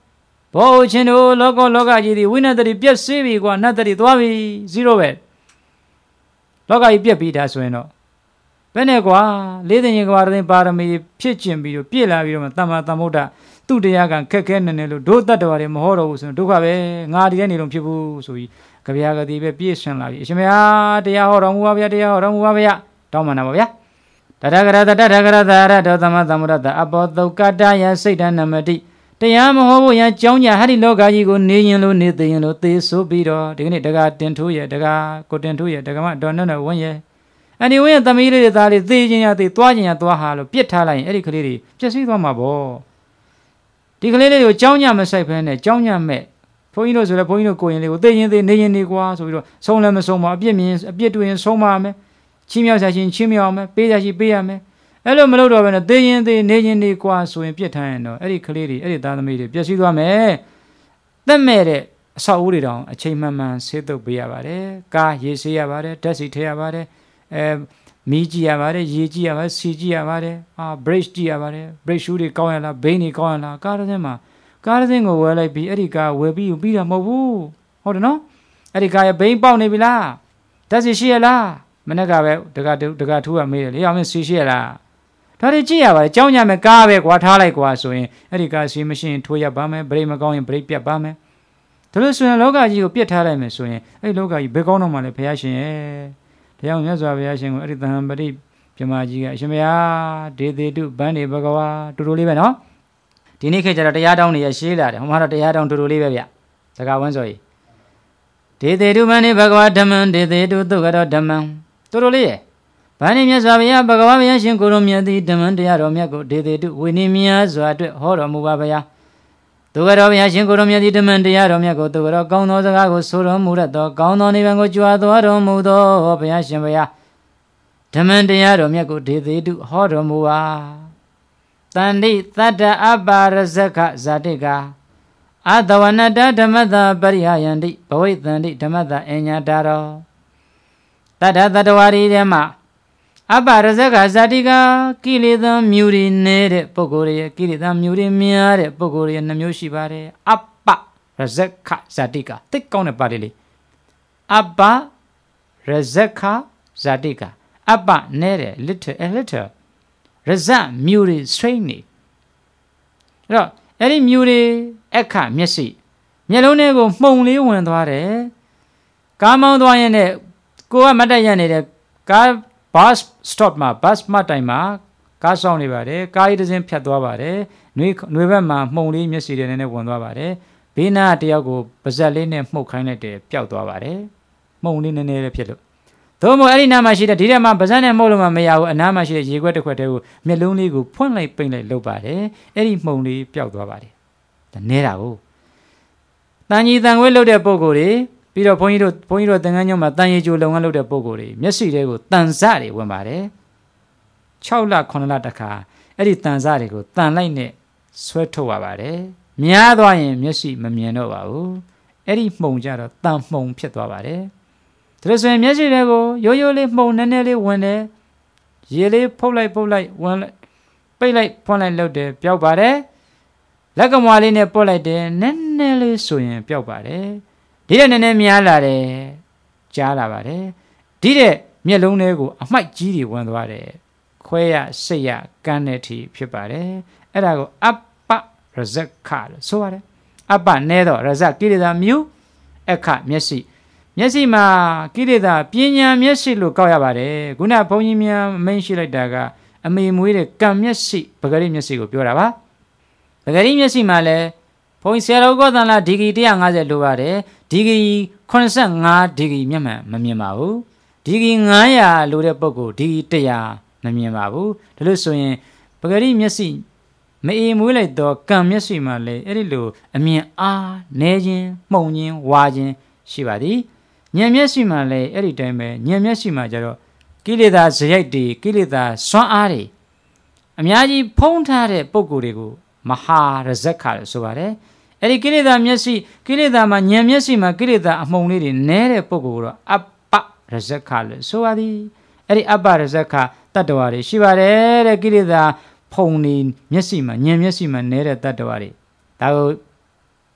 ဘောချင်းတို့လောကကြီးဒီဝိနတ္တိပြည့်စည်ပြီကွာနတ္တိသွားပြီ0ပဲလောကကြီးပြည့်ပြီးဒါဆိုရင်တော့ဘယ်နဲ့ကွာလေးသိင်ရင်ကွာတဲ့ပါရမီဖြစ်ကျင်ပြီးတော့ပြည့်လာပြီးတော့တမ္မာသမ္ဗုဒ္ဓသူ့တရားကခက်ခဲနေနေလို့ဒုတ္တဝါတွေမဟောတော့ဘူးဆိုရင်ဒုက္ခပဲငါဒီတဲ့နေလုံးဖြစ်ဘူးဆိုပြီးကြပြာကတိပဲပြည့်စင်လာပြီအရှင်မယားတရားဟောတော်မူပါဗျာတရားဟောတော်မူပါဗျာတောင်းပန်တာပါဗျာတထဂရတထဂရသာရတောသမသမ္ဗုဒ္ဓအဘောတုကတယစိတ်တနမတိတရားမဟောဖို့ရန်ကြောင်းကြဟာဒီလောကကြီးကိုနေရင်လို့နေသိရင်လို့သေဆိုပြီးတော့ဒီကနေ့တက္ကတင်ထိုးရဲ့တက္ကကိုတင်ထိုးရဲ့တက္ကမတော်နဲ့ဝန်းရဲ့အဲ့ဒီဝင်းရဲ့သမီးလေးတွေသားလေးသေခြင်းရသေသွားခြင်းရသွားဟာလို့ပြစ်ထားလိုက်ရင်အဲ့ဒီကလေးတွေပျက်စီးသွားမှာပေါ့ဒီကလေးလေးကိုကြောင်းကြမဆိုင်ဖဲနဲ့ကြောင်းကြမဲ့ဘုန်းကြီးတို့ဆိုလည်းဘုန်းကြီးတို့ကိုရင်လေးကိုသေရင်သေနေရင်နေကွာဆိုပြီးတော့ဆုံးလည်းမဆုံးပါအပြစ်မြင်အပြစ်တွေ့ရင်ဆုံးပါမယ်ချင်းမြောက်စားချင်းချင်းမြောက်မယ်ပေးစားချင်းပေးရမယ်အဲ့လိုမလုပ်တော့ဘဲနဲ့သေရင်သေနေရင်နေကွာဆိုရင်ပြစ်ထားရင်တော့အဲ့ဒီကလေးတွေအဲ့ဒီသားသမီးတွေပျက်စီးသွားမယ်သက်မဲ့တဲ့အဆောက်အဦတွေတောင်အချိန်မှန်မှန်ဆေးသုတ်ပေးရပါတယ်ကားရေဆေးရပါတယ်ဓာတ်ဆီထည့်ရပါတယ်မီးကြည့်ရပါတယ်ရေကြည့်ရပါတယ်စီကြည့်ရပါတယ်bridge ကြည့်ရပါတယ် bridge shoe တွေကောင်းရလားဘိန်းတွေကောင်းရလားကားတစ်စင်းမှာကားတစ်စင်းကိုဝယ်လိုက်ပြီးအဲ့ဒီကားဝယ်ပြီးပြီးတာမဟုတ်ဘူးဟုတ်တယ်နော်အဲ့ဒီကားရဲ့ဘိန်းပေါက်နေပြီလားဓာတ်ဆီရှိရလားမနေ့ကပဲတကထူးကမေးတယ်လေအောင်မင်းဆီရှိရလားဒါတွေကြည့်ရပါတယ်ကြောင်းကြမယ်ကားပဲကွာထားလိုက်ကွာဆိုရင်အဲ့ဒီကားဆီမရှိရင်ထိုးရပါမယ်ဘရိတ်မကောင်းရင်ဘရိတ်ပြတ်ပါမယ်ဒါလို့ဆိုရင်လောကကြီးကိုပြစ်ထားလိုက်မယ်ဆိုရင်အဲ့လောကကြီးဘယ်ကောင်းတော့မှလဲဘုရားရှင်ရဲ့တရားမြတ်စွာဘုရားရှင်ကိုအဲ့ဒီသံပတိပြမကြီးကအရှင်ဘုရားဒေသေတုဗန္ဒီဘဂဝါတူတူလေးပဲနော်ဒီနေ့ခေတ်ကျတော့တရားတောင်းနေရရှေးလာတယ်ဟိုမှာတော့တရားတောင်းတူတူလေးပဲဗျစကားဝန်းဆိုရီဒေသေတုဗန္ဒီဘဂဝါဓမ္မံဒေသေတုသုခရောဓမ္မံတူတူလေးရဲ့ဗန္ဒီမြတ်စွာဘုရားဘဂဝါဘုရားရှင်ကိုရောမြတ်သည်ဓမ္မံတရားတော်မြတ်ကိုဒေသေတုဝိနည်းများစွာအတွက်ဟောတော်မူပါဗျာသူကတော်ဘုရားရှင်ကိုရောမြတ်သည်ဓမ္မံတရားတော်မြတ်ကိုသူကတော်ကောင်းသောစကားကိုဆိုတော်မူရသောကောင်းသောနိဗ္ဗာန်ကိုကြွားသွားတော်မူသောဘုရားရှင်ဘုရားဓမ္မံတရားတော်မြတ်ကိုဒေသေတုဟောတော်မူပါတန္တိသတ္တအပါရဇက္ခဇာတိကအသဝနတဓမ္မတာပရိဟယန္တိဘဝိတန္တိဓမ္မတာအညာတာရောတတ္တတ္တဝါရီထဲမှာအပရဇက္ခဇာတိကကိလေသာမြူတွေနေတဲ့ပုဂ္ဂိုလ်ရဲ့ကိလေသာမြူတွေများတဲ့ပုဂ္ဂိုလ်ရဲ့နှမျိုးရှိပါတယ်အပရဇက္ခဇာတိကသိကောင်းတဲ့ပါဠိလေးအပရဇက္ခဇာတိကအပနေတဲ့ little ရဇမြူတွေ strain နေအဲ့တော့အဲ့ဒီမြူတွေအခမျက်စိမျက်လုံးထဲကိုမှုန်လေးဝင်သွားတယ်ကားမောင်းသွားရင်လည်းကိုကမတ်တက်ရနေတဲ့ကားbus stop မှာ bus မှတ်တိုင်မှာကားဆောင်နေပါတယ်ကားကြီးတစ်စင်းဖြတ်သွားပါတယ်နှွေဘက်မှာမှုန်လေးမျက်စိတွေနဲ့ဝင်သွားပါတယ်ဘေးနားတယောက်ကိုပါဇက်လေးနဲ့မှုတ်ခိုင်းလိုက်တယ်ပျောက်သွားပါတယ်မှုန်လေးနည်းနည်းလေးဖြစ်လို့သို့မဟုတ်အဲ့ဒီနားမှာရှိတဲ့ဒီထဲမှာပါဇက်နဲ့မှုတ်လို့မှမရဘူးအနားမှာရှိတဲ့ရေခွက်တစ်ခွက်တည်းကိုမျက်လုံးလေးကိုဖွင့်လိုက်ပိတ်လိုက်လုပ်ပါတယ်အဲ့ဒီမှုန်လေးပျောက်သွားပါတယ်ဒါနဲတာကိုတန်ကြီးတန်ခွေးလုပ်တဲ့ပုံကိုယ်တွေပြီးတော့ဘုန်းကြီးတို့သင်္ကန်းကျောင်းမှာတန်ရီကျိုလုပ်ငန်းလုပ်တဲ့ပုံကိုယ်တွေမျက်စိတွေကိုတန်စတွေဝင်ပါတယ်6လ9လတခါအဲ့ဒီတန်စတွေကိုတန်လိုက်နဲ့ဆွဲထုတ်ရပါတယ်များသွားရင်မျက်စိမမြင်တော့ပါဘူးအဲ့ဒီမှုန်ကြတော့တန်မှုန်ဖြစ်သွားပါတယ်ဒါလို့ဆိုရင်မျက်စိတွေကိုရိုးရိုးလေးမှုန်နည်းနည်းလေးဝင်တယ်ရေလေးဖုတ်လိုက်ဝင်လိုက်ပိတ်လိုက်ဖွင့်လိုက်လုပ်တယ်ပျောက်ပါတယ်လက်ကမွားလေးနဲ့ပုတ်လိုက်တယ်နည်းနည်းလေးဆိုရင်ပျောက်ပါတယ်ဒီတဲ့နည်းနည်းများလာတယ်ကြားလာပါတယ်ဒီတဲ့မျက်လုံးလေးကိုအမိုက်ကြီးတွေဝင်သွားတယ်ခွဲရစိတ်ရကန်းတဲ့အထိဖြစ်ပါတယ်အဲ့ဒါကိုအပရဇက္ခလို့ဆိုပါတယ်အပနဲတော့ရဇကိလေသာမြူအခမျက်စိမှာကိလေသာပညာမျက်စိလို့ကောက်ရပါတယ်ခုနဘုန်းကြီးများမိန့်ရှိလိုက်တာကအမေမွေးတဲ့ကံမျက်စိပဂရိမျက်စိကိုပြောတာပါပဂရိမျက်စိမှာလည်းဘုန်းကြီးဆရာတော်ကောသန္လာဒီဂရီ150လိုပါတယ်ဒီဂရီ85ဒီဂရီမျက်မှန်မမြင်ပါဘူးဒီဂရီ900လိုတဲ့ပုဂ္ဂိုလ်ဒီဂရီ100မမြင်ပါဘူးဒါလို့ဆိုရင်ပဂရိမျက်စိမအေးမွေးလိုက်တော့ကံမျက်စိမှာလည်းအဲ့ဒီလိုအမြင်အားနဲခြင်းမှုန်ခြင်းဝါခြင်းရှိပါသည်ဉာဏ်မျက်စိမှာလည်းအဲ့ဒီတိုင်းပဲဉာဏ်မျက်စိမှာကျတော့ကိလေသာဇယိုက်တွေကိလေသာစွမ်းအားတွေအများကြီးဖုံးထားတဲ့ပုဂ္ဂိုလ်တွေကိုမဟာရဇက္ခလို့ဆိုပါတယ်အဲ့ဒီကိလေသာမျက်စိကိလေသာမှာဉာဏ်မျက်စိမှာကိလေသာအမှုန်လေးတွေနဲတဲ့ပုဂ္ဂိုလ်ကတော့အပ္ပရဇက္ခလို့ဆိုပါသည်အဲ့ဒီအပ္ပရဇက္ခတတ္တဝါတွေရှိပါတယ်တဲ့ကိလေသာဖုံနေမျက်စိမှာဉာဏ်မျက်စိမှာနဲတဲ့တတ္တဝါတွေဒါကို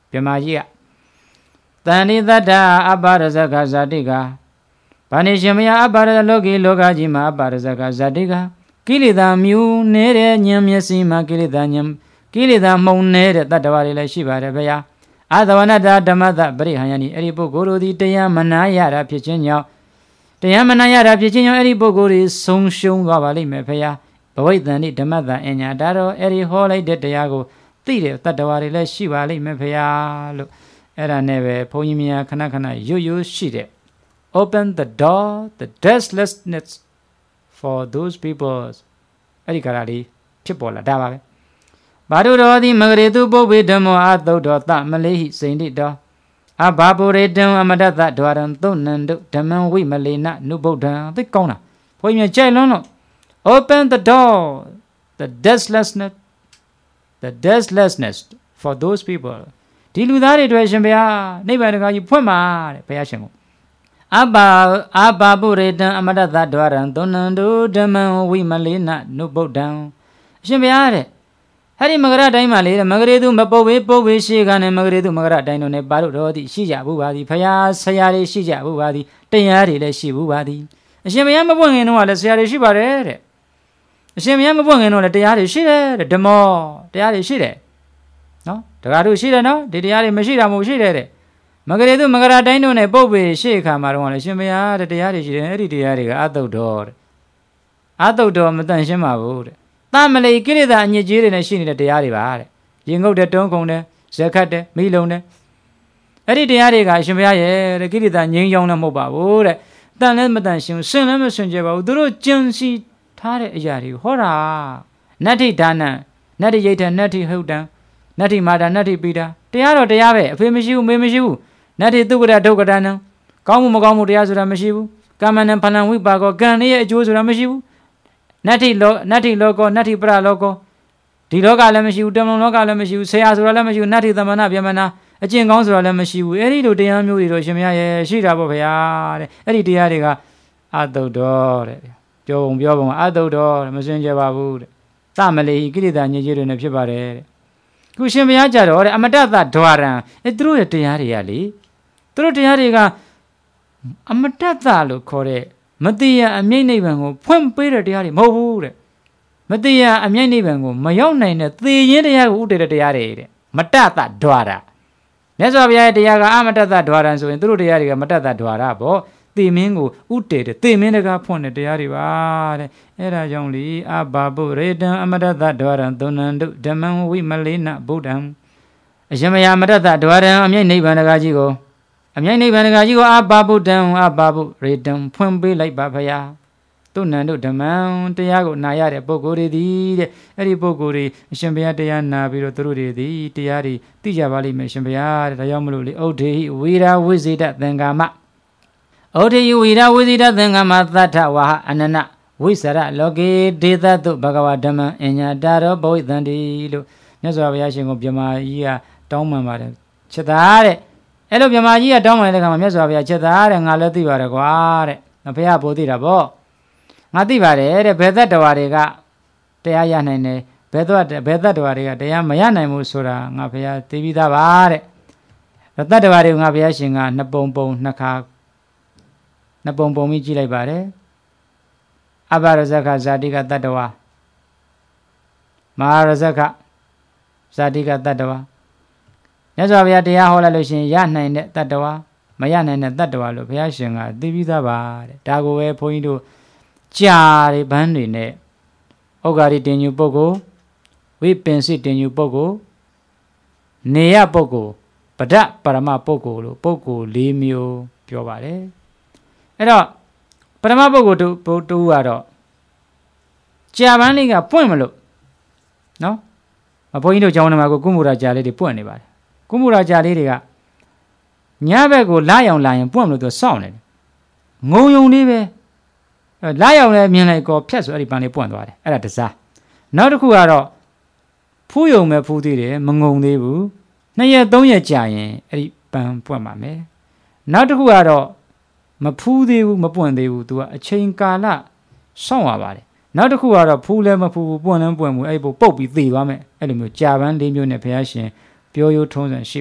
ပြမကြီးကတန်နိသတ္တအပ္ပရဇကဇာတိကဘာနေရှင်မယအပ္ပရလောကီလောကကြီးမှာအပ္ပရဇကဇာတိကကိလေသာမြူနေတဲ့ဉာဏ်မျက်စိမှာကိလေသာမှုန်နေတဲ့တတ္တဝါတွေလည်းရှိပါတယ်ဗျာအာသဝနတဓမ္မတပရိဟံယနိအဲ့ဒီပုဂ္ဂိုလ်တို့သည်တရားမနာရတာဖြစ်ခြင်းကြောင့်တရားမနာရတာဖြစ်ခြင်းကြောင့်အဲ့ဒီပုဂ္ဂိုလ်တွေဆုံးရှုံးသွားပါလိမ့်မယ်ဗျာဘဝိတ္တန်နိဓမ္မတအညာဒါတော့အဲ့ဒီဟောလိုက်တဲ့တရားကိုသိတဲ့တတ္တဝါတွေလည်းရှိပါလိမ့်မယ်ဗျာလို့အဲ့ဒါနဲ့ပဲဘုန်းကြီးများခဏခဏရွရှိတဲ့ open the door the deathlessness for those people အဲ့ဒီကရာလေးဖြစ်ပေါ်လာတာပါပဲဘာတို့တော်သည်မဂရေတုပုပ္ပေဓမ္မောအသုတ်တော်သမလေးဟိစိန်တိတော်အဘာပုရေတံအမတတဒွါရံသုဏန္တုဓမ္မံဝိမလေနနုဗုဒ္ဓံသိကောင်းတာဘုန်းကြီးကြိုက်လွန်းလို့ open the door the deathlessness for those people ဒီလူသားတွေတွေ့ရှင်ဗျာနိဗ္ဗာန်တကားကြီးဖွင့်ပါတဲ့ဘုရားရှင်ကိုအဘာပုရေတံအမတတဒွါရံသုဏန္တုဓမ္မံဝိမလေနနုဗုဒ္ဓံရှင်ဗျာတဲ့အဲ့ဒီမဂရတိုင်းမှာလေမဂရေသူမပုတ်ဝေရှိကနဲ့မဂရေသူမဂရတိုင်းတို့နဲ့ပါလို့တော်သည်ရှိကြဘူးပါသည်ဖယားဆရာတွေရှိကြဘူးပါသည်တရားတွေလည်းရှိဘူးပါသည်အရှင်ဘုရားမပွင့်ခင်တော့လည်းဆရာတွေရှိပါတယ်တဲ့အရှင်ဘုရားမပွင့်ခင်တော့လည်းတရားတွေရှိတယ်တဲ့ဓမ္မောတရားတွေရှိတယ်နော်တရားတို့ရှိတယ်နော်ဒီတရားတွေမရှိတာမဟုတ်ရှိတယ်တဲ့မဂရေသူမဂရတိုင်းတို့နဲ့ပုတ်ဝေရှိခါမှာတော့လည်းရှင်ဘုရားတဲ့တရားတွေရှိတယ်အဲ့ဒီတရားတွေကအတုတ်တော်တဲ့အတုတ်တော်မတန်ရှင်းပါဘူးတဲ့သမလိကိလေသာအညစ်အကြေးတွေနဲ့ရှိနေတဲ့တရားတွေပါတဲ့ရင်ငုတ်တဲ့တုံးကုန်တဲ့ဇက်ခတ်တဲ့မိလုံတဲ့အဲ့ဒီတရားတွေကအရှင်ဘုရားရဲ့တဲ့ကိလေသာငြိမ်းချောင်းလည်းမဟုတ်ပါဘူးတဲ့တန်လည်းမတန်ရှင်စင်လည်းမစင်ကြပါဘူးသူတို့ကြံစီထားတဲ့အရာတွေဟောတာနတ္ထိဒါနံနတ္ထိယိဋ္ဌံနတ္ထိဟုတ်တံနတ္ထိမာတာနတ္ထိပိတာတရားတော့တရားပဲအဖေမရှိဘူးမေမရှိဘူးနတ္ထိသုက္ကတဒုက္ကတနံကောင်းမှုမကောင်းမှုတရားဆိုတာမရှိဘူးကာမနံဖလံဝိပါကောကံရဲ့အကျိုးဆိုတာမရှိဘူးနတ္ထိလောကောနတ္ထိပရလောကောဒီလောကလည်းမရှိဘူးတမန်လောကလည်းမရှိဘူးဆရာဆိုတာလည်းမရှိဘူးနတ္ထိသမဏဗျမနာအကျင့်ကောင်းဆိုတာလည်းမရှိဘူးအဲ့ဒီလိုတရားမျိုးတွေတော့ရှင်မရဲ့ရှိတာပေါ့ဗျာတဲ့အဲ့ဒီတရားတွေကအတုတ်တော်တဲ့ပြောပုံအတုတ်တော်မစင်ကြပါဘူးတဲ့သမလိကိလေသာညစ်ကြေးတွေနဲ့ဖြစ်ပါတယ်တဲ့ခုရှင်ဘုရားကြတော့တဲ့အမတတဒွါရံသူတို့ရဲ့တရားတွေကလေသူတို့တရားတွေကအမတတလို့ခေါ်တဲ့မတိယအမြိတ်နိဗ္ဗာန်ကိုဖွင့်ပေးတဲ့တရားတွေမဟုတ်ဘူးတဲ့မတိယအမြိတ်နိဗ္ဗာန်ကိုမရောက်နိုင်တဲ့သေခြင်းတရားကိုဥတည်တဲ့တရားတွေတဲ့မတတဒွါရမြတ်စွာဘုရားရဲ့တရားကအမတတဒွါရံဆိုရင်သူတို့တရားတွေကမတတဒွါရပေါ့သေမင်းကိုဥတည်တဲ့သေမင်းတကားဖွင့်တဲ့တရားတွေပါတဲ့အဲ့ဒါကြောင့်လေအဘာပုရေတံအမတတဒွါရံသုဏန္တုဓမ္မံဝိမလေနဗုဒ္ဓံအရှင်မယမတတဒွါရံအမြိတ်နိဗ္ဗာန်တကားကြီးကိုအမြိုင်နိဗ္ဗာန်ကကြီးကိုအဘာဗုဒ္ဓံအဘာဗုရေတံဖွင့်ပေးလိုက်ပါဖရာသူနန္တို့ဓမ္မံတရားကိုနာရတဲ့ပုဂ္ဂိုလ်တွေသည်တဲ့အဲ့ဒီပုဂ္ဂိုလ်တွေအရှင်ဘုရားတရားနာပြီးတော့သူတို့တွေသည်တရားတွေသိကြပါလိမ့်မယ်ရှင်ဘုရားတဲ့ဒါကြောင့်မလို့လေဩဒေဟိဝေရာဝိဇိတသင်္ကာမဩဒေဟိဝေရာဝိဇိတသင်္ကာမသတ္ထဝါဟအနနဝိစရလောကေဒေသတုဘဂဝါဓမ္မအညာတာရောဘဝိတန္တိလို့မြတ်စွာဘုရားရှင်ကိုမြမကြီးကတောင်းပန်ပါတယ်ချက်သားတဲ့အဲ့လိုမြမကြီးကတောင်းပန်တဲ့ခါမှာမြတ်စွာဘုရားချက်သားတဲ့ငါလည်းသိပါတယ်ကွာတဲ့ဘုရားပို့သိတာပေါ့ငါသိပါတယ်တဲ့ဘယ်သက်တော်တွေကတရားရနိုင်တယ်ဘယ်သက်တော်တွေကတရားမရနိုင်ဘူးဆိုတာငါဘုရားသိပြီးသားပါတဲ့သတ္တဝါတွေငါဘုရားရှင်ကနှစ်ပုံနှစ်ခါနှစ်ပုံပြီးကြည့်လိုက်ပါတယ်အဘရဇကဇာတိကတတ္တဝါမဟာရဇကဇာတိကတတ္တဝါမြတ်စွာဘုရားတရားဟောလိုက်လို့ရှင်ရနိုင်တဲ့တတ္တဝါမရနိုင်တဲ့တတ္တဝါလို့ဘုရားရှင်ကသိပြီးသားပါတဲ့ဒါကိုပဲဘုန်းကြီးတို့ကြာတွေဘန်းတွေနဲ့ဩဃာတိတင်ညူပုဂ္ဂိုလ်ဝိပင်စိတင်ညူပုဂ္ဂိုလ်နေယပုဂ္ဂိုလ်ပဒပရမပုဂ္ဂိုလ်လို့ပုဂ္ဂိုလ်၄မျိုးပြောပါတယ်အဲ့တော့ပရမပုဂ္ဂိုလ်တူကတော့ကြာပန်းလေးကပွင့်မလို့နော်ဘုန်းကြီးတို့ကျောင်းထဲမှာကုမှုရာကြာလေးတွေပွင့်နေပါတယ်ကုမှုရာကြာလေးတွေကညဘက်ကိုလာရောက်လာရင်ပွင့်မလို့သူစောင့်နေတယ်ငုံယုံလေးပဲလာရောက်လဲမြင်လိုက်ကောဖြတ်ဆိုအဲ့ဒီပန်းလေးပွင့်သွားတယ်အဲ့ဒါတစားနောက်တစ်ခုကတော့ဖူးယုံမဲ့ဖူးသေးတယ်မငုံသေးဘူး2ရက်3ရက်ကြာရင်အဲ့ဒီပန်းပွင့်ပါမယ်နောက်တစ်ခုကတော့မဖူးသေးဘူးမပွင့်သေးဘူးသူကအချိန်ကာလစောင့်ရပါတယ်နောက်တစ်ခုကတော့ဖူးလဲမဖူးဘူးပွင့်လဲပွင့်ဘူးအဲ့ဒီပုတ်ပြီးသေသွားမယ်အဲ့လိုမျိုးကြာပန်း၄မျိုးနဲ့ဘုရားရှင်ပြောရိုးထုံးစံရှိပါတယ်တ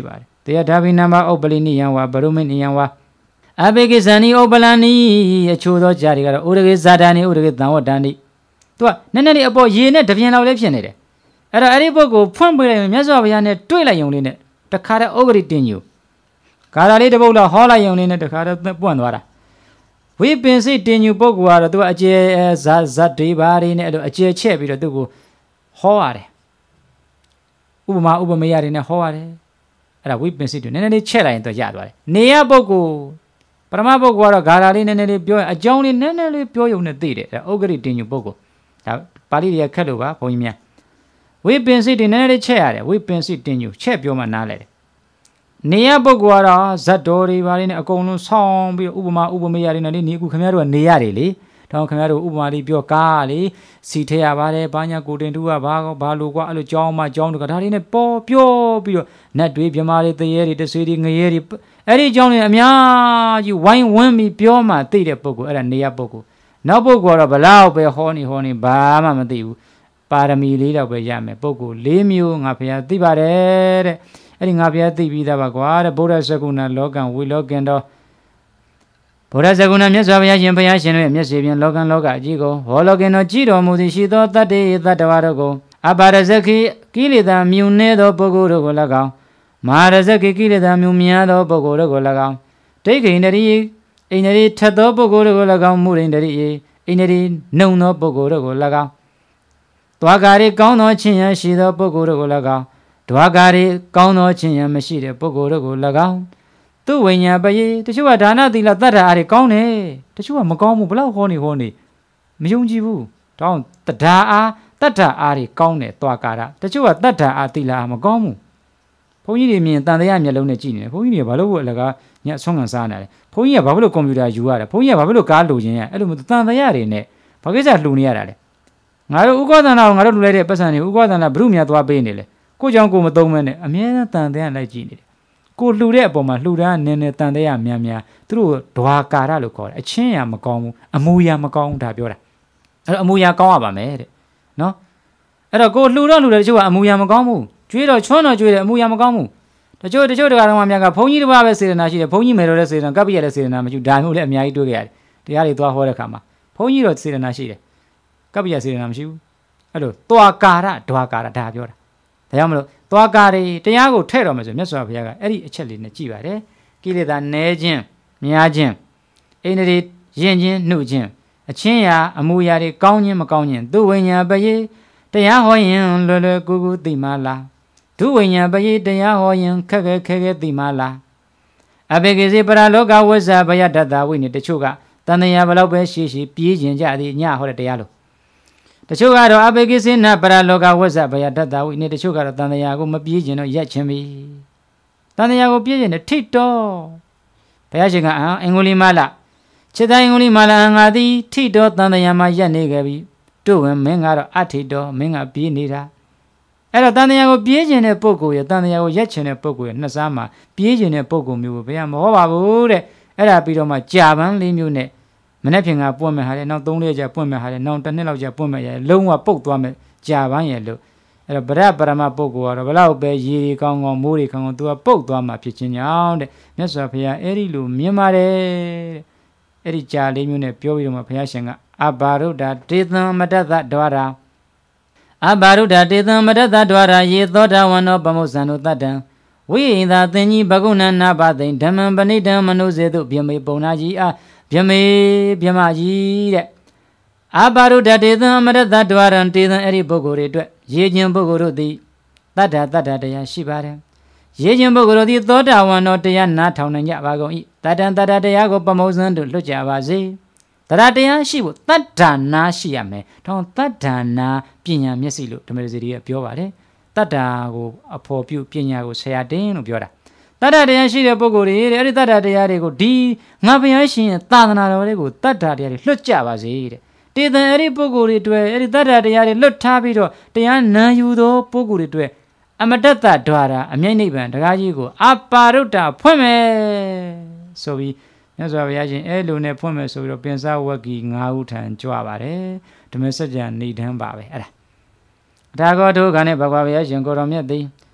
တေထာဘိနမဥပ္ပလိနိယံဝါဘရုမိနိယံဝါအဘေကိဇာနိဥပ္ပလာနိအချိုးသောကြာတွေကတော့ဥရကေဇာတာနိဥရကေသံဝတ္တနိသူကနည်းနည်းလေးအပေါ်ရေနဲ့တပြင်းလောက်လေးဖြစ်နေတယ်အဲ့တော့အဲ့ဒီပုဂ္ဂိုလ်ဖွင့်ပေးလိုက်ရင်မြတ်စွာဘုရားနဲ့တွေ့လိုက်ရုံလေးနဲ့တခါတည်းဩဂရိတင်ညူကာလာလေးတစ်ပုဒ်လောက်ဟောလိုက်ရုံလေးနဲ့တခါတည်းပွန့်သွားတာဝိပင်စိတင်ညူပုဂ္ဂိုလ်ကတော့သူကအကျေဇတ်တွေပါတွေနဲ့အဲ့လိုအကျေချက်ပြီးတော့သူ့ကိုဟောရတယ်ဥပမာဥပမေယတွေနဲ့ဟောရတယ်အဲ့ဒါဝိပင်စိတွေနည်းနည်းလေးချက်လိုက်ရင်တော့ရသွားတယ်နေရပုဂ္ဂိုလ်ပရမပုဂ္ဂိုလ်ကတော့ဂါရာလေးနည်းနည်းလေးပြောရင်အကြောင်းလေးနည်းနည်းလေးပြောရုံနဲ့သိတယ်ဒါဩဂရိတင်ညူပုဂ္ဂိုလ်ဒါပါဠိတွေကခက်လို့ပါဘုန်းကြီးများဝိပင်စိတွေနည်းနည်းလေးချက်ရတယ်ဝိပင်စိတင်ညူချက်ပြောမှနားလဲတယ်နေရပုဂ္ဂိုလ်ကတော့ဇတ်တော်တွေပါလေးနဲ့အကုန်လုံးဆောင်းပြီးဥပမာဥပမေယတွေနဲ့လေနေအခုခင်ဗျားတို့ကနေရတယ်လေတောင်းခင်ဗျားတို့ဥပမာလေးပြောကားလေစီထဲရပါတယ်ဘာညာကိုတင်တူကဘာလို့ကွာအဲ့လိုကြောင်းမှကြောင်းတို့ကဒါလေးနဲ့ပေါ်ပြောပြီးတော့နတ်တွေမြမာတွေတရေတွေတဆွေတွေငရဲတွေအဲ့ဒီကြောင်းတွေအများကြီးဝိုင်းဝန်းပြီးပြောမှသိတဲ့ပုဂ္ဂိုလ်အဲ့ဒါနေရပုဂ္ဂိုလ်နောက်ပုဂ္ဂိုလ်ကတော့ဘလောက်ပဲဟောနေဘာမှမသိဘူးပါရမီလေးတော့ပဲရမယ်ပုဂ္ဂိုလ်၄မျိုးငါဖျားသိပါတယ်တဲ့အဲ့ဒီငါဖျားသိပြီးသားပါကွာတဲ့ဗုဒ္ဓစကုဏလောကံဝိလောကံတော်ဗုဒ္ဓစကုဏမြတ်စွာဘုရားရှင်ဘုရားရှင်တို့ရဲ့မျက်စိဖြင့်လောကံလောကအကြီးကိုဟောလောကင်တော်ကြည်တော်မူသည်ရှိသောတတ္တေတတ္တဝါတို့ကိုအပါရဇခိကိလေသာမြုံနေသောပုဂ္ဂိုလ်တို့ကို၎င်းမဟာရဇခိကိလေသာမြုံများသောပုဂ္ဂိုလ်တို့ကို၎င်းဒိဋ္ဌိန္ဒရိအိန္ဒြေထက်သောပုဂ္ဂိုလ်တို့ကို၎င်းမုရိန္ဒရိအိန္ဒြေနှုံသောပုဂ္ဂိုလ်တို့ကို၎င်းသွားကာရီကောင်းသောခြင်းရရှိသောပုဂ္ဂိုလ်တို့ကို၎င်းဒွါကာရီကောင်းသောခြင်းရမရှိတဲ့ပုဂ္ဂိုလ်တို့ကို၎င်းသူဝိညာပယေတချို့ကဒါနသီလတတ္တာအားတွေကောင်းတယ်တချို့ကမကောင်းဘူးဘလောက်ဟောနေမယုံကြည်ဘူးတောင်းတဒါအားတတ္တာအားတွေကောင်းတယ်သွားကာရတချို့ကတတ္တာအားသီလအားမကောင်းဘူးဘုန်းကြီးတွေမြင်တန်တရားမျက်လုံးနဲ့ကြည့်နေတယ်ဘုန်းကြီးတွေဘာလို့အလကားညအဆုံးခံစားနေတယ်ဘုန်းကြီးကဘာလို့ကွန်ပျူတာယူရတယ်ဘုန်းကြီးကဘာလို့ကားလိုချင်ရအဲ့လိုမျိုးတန်တရားတွေနဲ့ဘာကိစ္စလှူနေရတာလဲငါတို့ဥက္ကဋ္ဌနာကိုငါတို့လှူလိုက်တဲ့ပတ်စံတွေဥက္ကဋ္ဌနာဘုရုမြတ်သွားပေးနေလေကိုကြောင့်ကိုမသုံးမဲနဲ့အမြဲတမ်းတန်တရားလိုက်ကြည့်နေတယ်ကိုလှူတဲ့အပေါ်မှာလှူတာနည်းနည်းတန်တရားများသူတို့ဒွါကာရလို့ခေါ်တယ်အချင်းရမကောင်းဘူးအမူအရာမကောင်းဘူးဒါပြောတာအဲ့တော့အမူအရာကောင်းရပါမယ်တဲ့နော်အဲ့တော့ကိုလှူတော့လှူတယ်တချို့ကအမူအရာမကောင်းဘူးကျွေးတော့ချွန်းတော့ကျွေးတယ်အမူအရာမကောင်းဘူးတချို့တရားတော်များကဘုန်းကြီးတစ်ပါးပဲစေတနာရှိတယ်ဘုန်းကြီးမယ်တော်တဲ့စေတနာကပ္ပိယတဲ့စေတနာမရှိဘူးဒါမျိုးလည်းအများကြီးတွေ့ကြရတယ်တရားတွေသွားဟောတဲ့ခါမှာဘုန်းကြီးတော့စေတနာရှိတယ်ကပ္ပိယစေတနာမရှိဘူးအဲ့လိုသွားကာရဒွါကာရဒါပြောတာဒါကြောင့်မလို့သွားကာရီတရားကိုထဲ့တော်မယ်ဆိုမြတ်စွာဘုရားကအဲ့ဒီအချက်လေးနဲ့ကြည်ပါတယ်ကိလေသာနည်းခြင်းများခြင်းအိန္ဒြေယဉ်ခြင်းနှုတ်ခြင်းအချင်းရာအမူအရာတွေကောင်းခြင်းမကောင်းခြင်းသူဝိညာပယေတရားဟောရင်လွယ်လွယ်ကူကူသိမှလားဒုဝိညာပယေတရားဟောရင်ခက်ခဲသိမှလားအဘေကေစီပရလောကဝိဇ္ဇဘယတတ္တဝိနေတချို့ကတန်တရားဘလောက်ပဲရှိပြေးခြင်းကြသည်ညဟောတဲ့တရားလို့တချို့ကတော့အဘေကိစိနပရလောကဝိဇ္ဇဘယတတ္တဝိနေတချို့ကတော့တန်တရားကိုမပြေးခြင်းတော့ရက်ခြင်းပြီတန်တရားကိုပြေးခြင်းနဲ့ထိတော့ဘုရားရှင်ကအင်္ဂုလိမလခြေတိုင်းအင်္ဂုလိမလငါသည်ထိတော့တန်တရားမှာရက်နေခဲ့ပြီတို့ဝင်မင်းကတော့အထိတော့မင်းကပြေးနေတာအဲ့တော့တန်တရားကိုပြေးခြင်းတဲ့ပုဂ္ဂိုလ်ရတန်တရားကိုရက်ခြင်းတဲ့ပုဂ္ဂိုလ်ရနှစ်စားမှာပြေးခြင်းတဲ့ပုဂ္ဂိုလ်မျိုးကိုဘုရားမဟောပါဘူးတဲ့အဲ့ဒါပြီးတော့မှကြာပန်းလေးမျိုးနဲ့မနေ့ဖြင်ကပွင့်မဲ့ဟာလေနောက်3ရက်ကြာပွင့်မဲ့ဟာလေနောက်တစ်နှစ်လောက်ကြာပွင့်မဲ့ရလုံးဝပုတ်သွားမဲ့ကြာပန်းရလို့အဲ့တော့ဗရပရမပုဂ္ဂိုလ်ကတော့ဘလောက်ပဲရေကောင်းကောင်းမိုးတွေကောင်းကောင်းသူကပုတ်သွားမှဖြစ်ခြင်းကြောင့်တဲ့မြတ်စွာဘုရားအဲ့ဒီလိုမြင်ပါတယ်တဲ့အဲ့ဒီကြာလေးမျိုးနဲ့ပြောပြီးတော့မှဘုရားရှင်ကအဘာရုဒ္ဓတေသံမတ္တသဒွါရာအဘာရုဒ္ဓတေသံမတ္တသဒွါရာယေသောတာဝန္နောပမုဇ္ဇံတို့တတ္တံဝိဟိသာသင်္ကြီးဘဂုဏနာဘသိဓမ္မံပဏိတံမနုစေတုဗျမေပုံနာကြီးအားဗျမေဗျမကြီးတဲ့အဘာရုဒ္ဓတေသံမတ္တသဒွါရံတေသံအဲ့ဒီပုဂ္ဂိုလ်တွေအတွက်ရေခြင်းပုဂ္ဂိုလ်တို့သည်တတ္တတရားရှိပါတယ်ရေခြင်းပုဂ္ဂိုလ်တို့သည်သောတာဝန္နောတရားနားထောင်နိုင်ကြပါကုန်၏တတ္တတရားကိုပမုဇ္ဇံတို့လွတ်ကြပါစေတရားရှိဖို့တတ္တနာရှိရမယ်ထောင်တတ္တနာပညာမျက်စိလို့ဓမ္မရစီတွေကပြောပါတယ်တတ္တကိုအဖော်ပြုပညာကိုဆရာတင်းလို့ပြောတာတတ္တတရားရှိတဲ့ပုဂ္ဂိုလ်တွေတဲ့အဲ့ဒီတတ္တတရားတွေကိုဒီငါဘုရားရှင်ရဲ့သာသနာတော်လေးကိုတတ္တတရားတွေလွတ်ကြပါစေတဲ့တေသံအဲ့ဒီပုဂ္ဂိုလ်တွေတွေ့အဲ့ဒီတတ္တတရားတွေလွတ်ထားပြီးတော့တရားနာယူသောပုဂ္ဂိုလ်တွေတွေ့အမတ္တဒွါရအမြိတ်နိဗ္ဗာန်တရားကြီးကိုအပါရုဒ္ဓဖွင့်မယ်ဆိုပြီးမြတ်စွာဘုရားရှင်အဲ့လိုနဲ့ဖွင့်မယ်ဆိုပြီးတော့ပင်စဝဂ္ဂီ9ဦးထံကြွပါတယ်ဓမ္မစကြာနေထမ်းပါပဲအဲ့ဒါဒါကောဒုက္ခနဲ့ဘဂဝါဘုရားရှင်ကိုတော်မြတ်သည်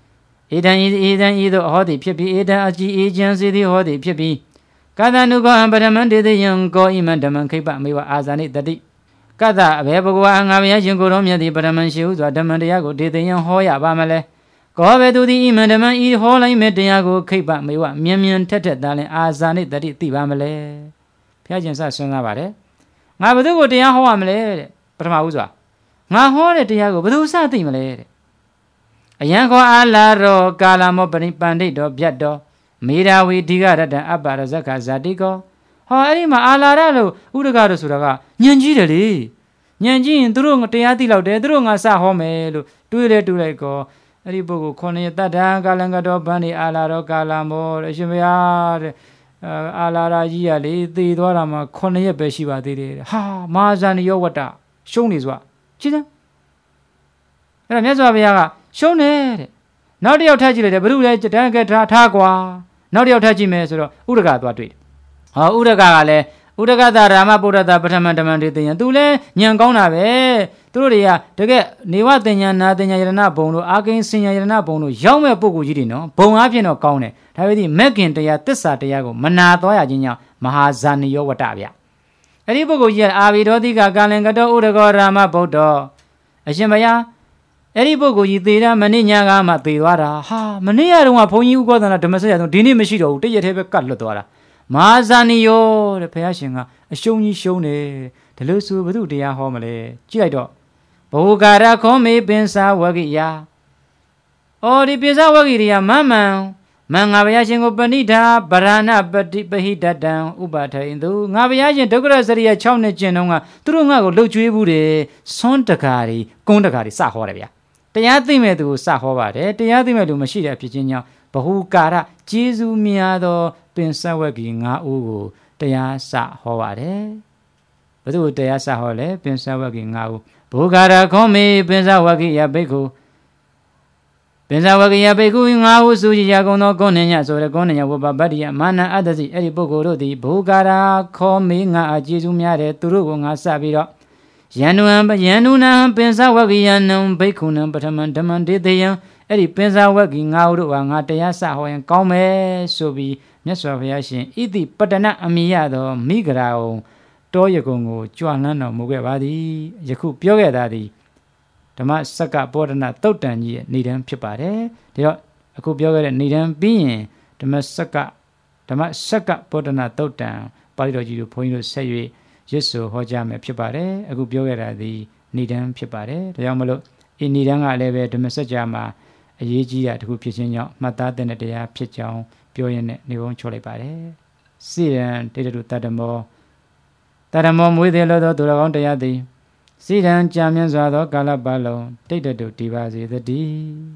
ဧတံဤသို့ဟောသည်ဖြစ်ပြီးဧတံအကြည်အေချမ်းစေသည်ဟောသည်ဖြစ်ပြီးကတနုကောပထမတေတိယံကောဣမံဓမ္မံခိပ္ပမေဝအာဇာနိတတိကတအဘေဘဂဝါငါဘုရားရှင်ကိုယ်တော်မြတ်သည်ပထမရှိဟုစွာဓမ္မတရားကိုဒေတိယံဟောရပါမလဲကောဘေသူသည်ဣမံဓမ္မံဤဟောလိုက်မဲ့တရားကိုခိပ္ပမေဝမြန်ထက်သာလင်အာဇာနိတတိသိပါမလဲဘုရားရှင်စဆွမ်းသားပါတယ်ငါဘသူကိုတရားဟောရမလဲတဲ့ပထမဦးစွာငါဟောတဲ့တရားကိုဘသူစသိမလဲတဲ့အယံခောအာလာရောကာလမောပရိပန္ဒိတောဗျတ်တော်မေရာဝီဒီဂရတံအပ္ပရဇခဇာတိကောဟောအဲ့ဒီမှာအာလာရလို့ဥဒကတို့ဆိုတာကညံကြီးတယ်လေညံကြီးရင်သူတို့တရားသိလောက်တယ်သူတို့ငါစဟောမယ်လို့တွေးလိုက်ကောအဲ့ဒီပုဂ္ဂိုလ်9 ရက်တတ္တံကာလံကတော်ဗန္ဒီအာလာရောကာလမောတဲ့အရှင်ဘုရားတဲ့အာလာရာကြီးကလေသေသွားတာမှ9 ရက်ပဲရှိပါသေးတယ်ဟာမဟာဇာနိယောဝတ္တရှုံးနေစွာကြည့်စမ်းအဲ့ဒါမြတ်စွာဘုရားကရှုံးနေတဲ့နောက်တစ်ယောက်ထပ်ကြည့်လိုက်တယ်ဘုရုလဲတန်းကဲထားကွာနောက်တစ်ယောက်ထပ်ကြည့်မယ်ဆိုတော့ဥဒကသွားတွေ့တယ်ဟောဥဒကကလည်းဥဒကသာရာမပုဒ္ဒတာပထမဓမ္မတေတယံသူလဲညံကောင်းတာပဲသူတို့တွေကတကယ်နေဝတင်ညာနာတင်ညာယရဏဘုံတို့အာကိန်းစင်ညာယရဏဘုံတို့ရောက်မဲ့ပုဂ္ဂိုလ်ကြီးတွေနော်ဘုံအားဖြင့်တော့ကောင်းတယ်ဒါပေမဲ့မက်ခင်တရားတစ္ဆာတရားကိုမနာသွားရခြင်းကြောင့်မဟာဇာနိယောဝတ္တဗျအဲ့ဒီပုဂ္ဂိုလ်ကြီးကအာဘိဒောတိကကာလင်ကတောဥဒကောရာမဗုဒ္ဓအရှင်ဘုရားအဲ့ဒီပုဂ္ဂိုလ်ကြီးသေတာမနေ့ညကမှသေသွားတာဟာမနေ့ကတုန်းကဘုန်းကြီးဥက္ကဋ္ဌနာဓမ္မစကြာဆိုဒီနေ့မရှိတော့ဘူးတရက်တည်းပဲကတ်လွတ်သွားတာမဟာဇာနိယောတဲ့ဘုရားရှင်ကအရှုံးကြီးရှုံးတယ်ဒါလို့ဆိုဘုသူတရားဟောမလဲကြည့်လိုက်တော့ဘောဂါရခောမေပင်စာဝဂိယအော်ဒီပိစဝဂိရိယမန်ငါဘုရားရှင်ကိုပဏိတာဗရဏပတိပဟိတတံဥပထေယသူငါဘုရားရှင်ဒုက္ခရစရိယ6နှစ်ကျင့်တော့ကသူတို့ငါ့ကိုလှုပ်ကြွေးဘူးတယ်ဆွန်းတကာတွေကုန်းတကာတွေစဟောတယ်ဗျာတရားသိမဲ့သူကိုစဟောပါတယ်တရားသိမဲ့လူမရှိတဲ့ဖြစ်ချင်းကြောင့်ဘဟုကာရကျေးဇူးများသောပင်စဝဂီ9ဦးကိုတရားစဟောပါတယ်ဘယ်သူကိုတရားစဟောလဲပင်စဝဂီ9ဦးဘောဂါရခောမေပင်စဝဂိယဘိက္ခုပင်စဝဂိယဘိက္ခု9ဦးစုကြည်ရကုန်သောကုဏ္ဏညဆိုတဲ့ကုဏ္ဏညဝပပတ္တိယမာနအတ္တစီအဲ့ဒီပုဂ္ဂိုလ်တို့သည်ဘောဂါရခောမေငါအကျေးဇူးများတယ်သူတို့ကိုငါစပြီးတော့ယန္နုနံပင်စဝဂိယနံဘိက္ခုနံပထမဓမ္မံဒေတေယံအဲ့ဒီပင်စဝဂီ9ဦးတို့ဟာငါတရားစဟောရင်ကောင်းမယ်ဆိုပြီးမြတ်စွာဘုရားရှင်ဣတိပတ္တနအမိယသောမိဂရာဟုံတောရကုံကိုကြွလှမ်းတော်မူခဲ့ပါသည်ယခုပြောခဲ့တာသည်ဓမ္မစက္ကပောဒနာတုတ်တန်ကြီးရဲ့ဏိဒံဖြစ်ပါတယ်ဒါတော့အခုပြောခဲ့တဲ့ဏိဒံပြီးရင်ဓမ္မစက္ကပောဒနာတုတ်တန်ပါဠိတော်ကြီးကိုဘုန်းကြီးတို့ဆက်၍ရွတ်ဆိုဟောကြားမယ်ဖြစ်ပါတယ်အခုပြောခဲ့တာသည်ဏိဒံဖြစ်ပါတယ်ဒါကြောင့်မလို့ဤဏိဒံကလည်းပဲဓမ္မစကြာမှာအရေးကြီးတာတခုဖြစ်ခြင်းကြောင့်မှတ်သားတဲ့တရားဖြစ်ကြောင်းပြောရင်းနဲ့နေဘုံချိုးလိုက်ပါတယ်စိရန်တေတတုတတ္တမောမွေးသေးလို့သောသူတော်ကောင်းတရားသည်စိရန်ကြာမြင့်စွာသောကာလပတ်လုံးတိတ်တတုတည်ပါစေသတည်း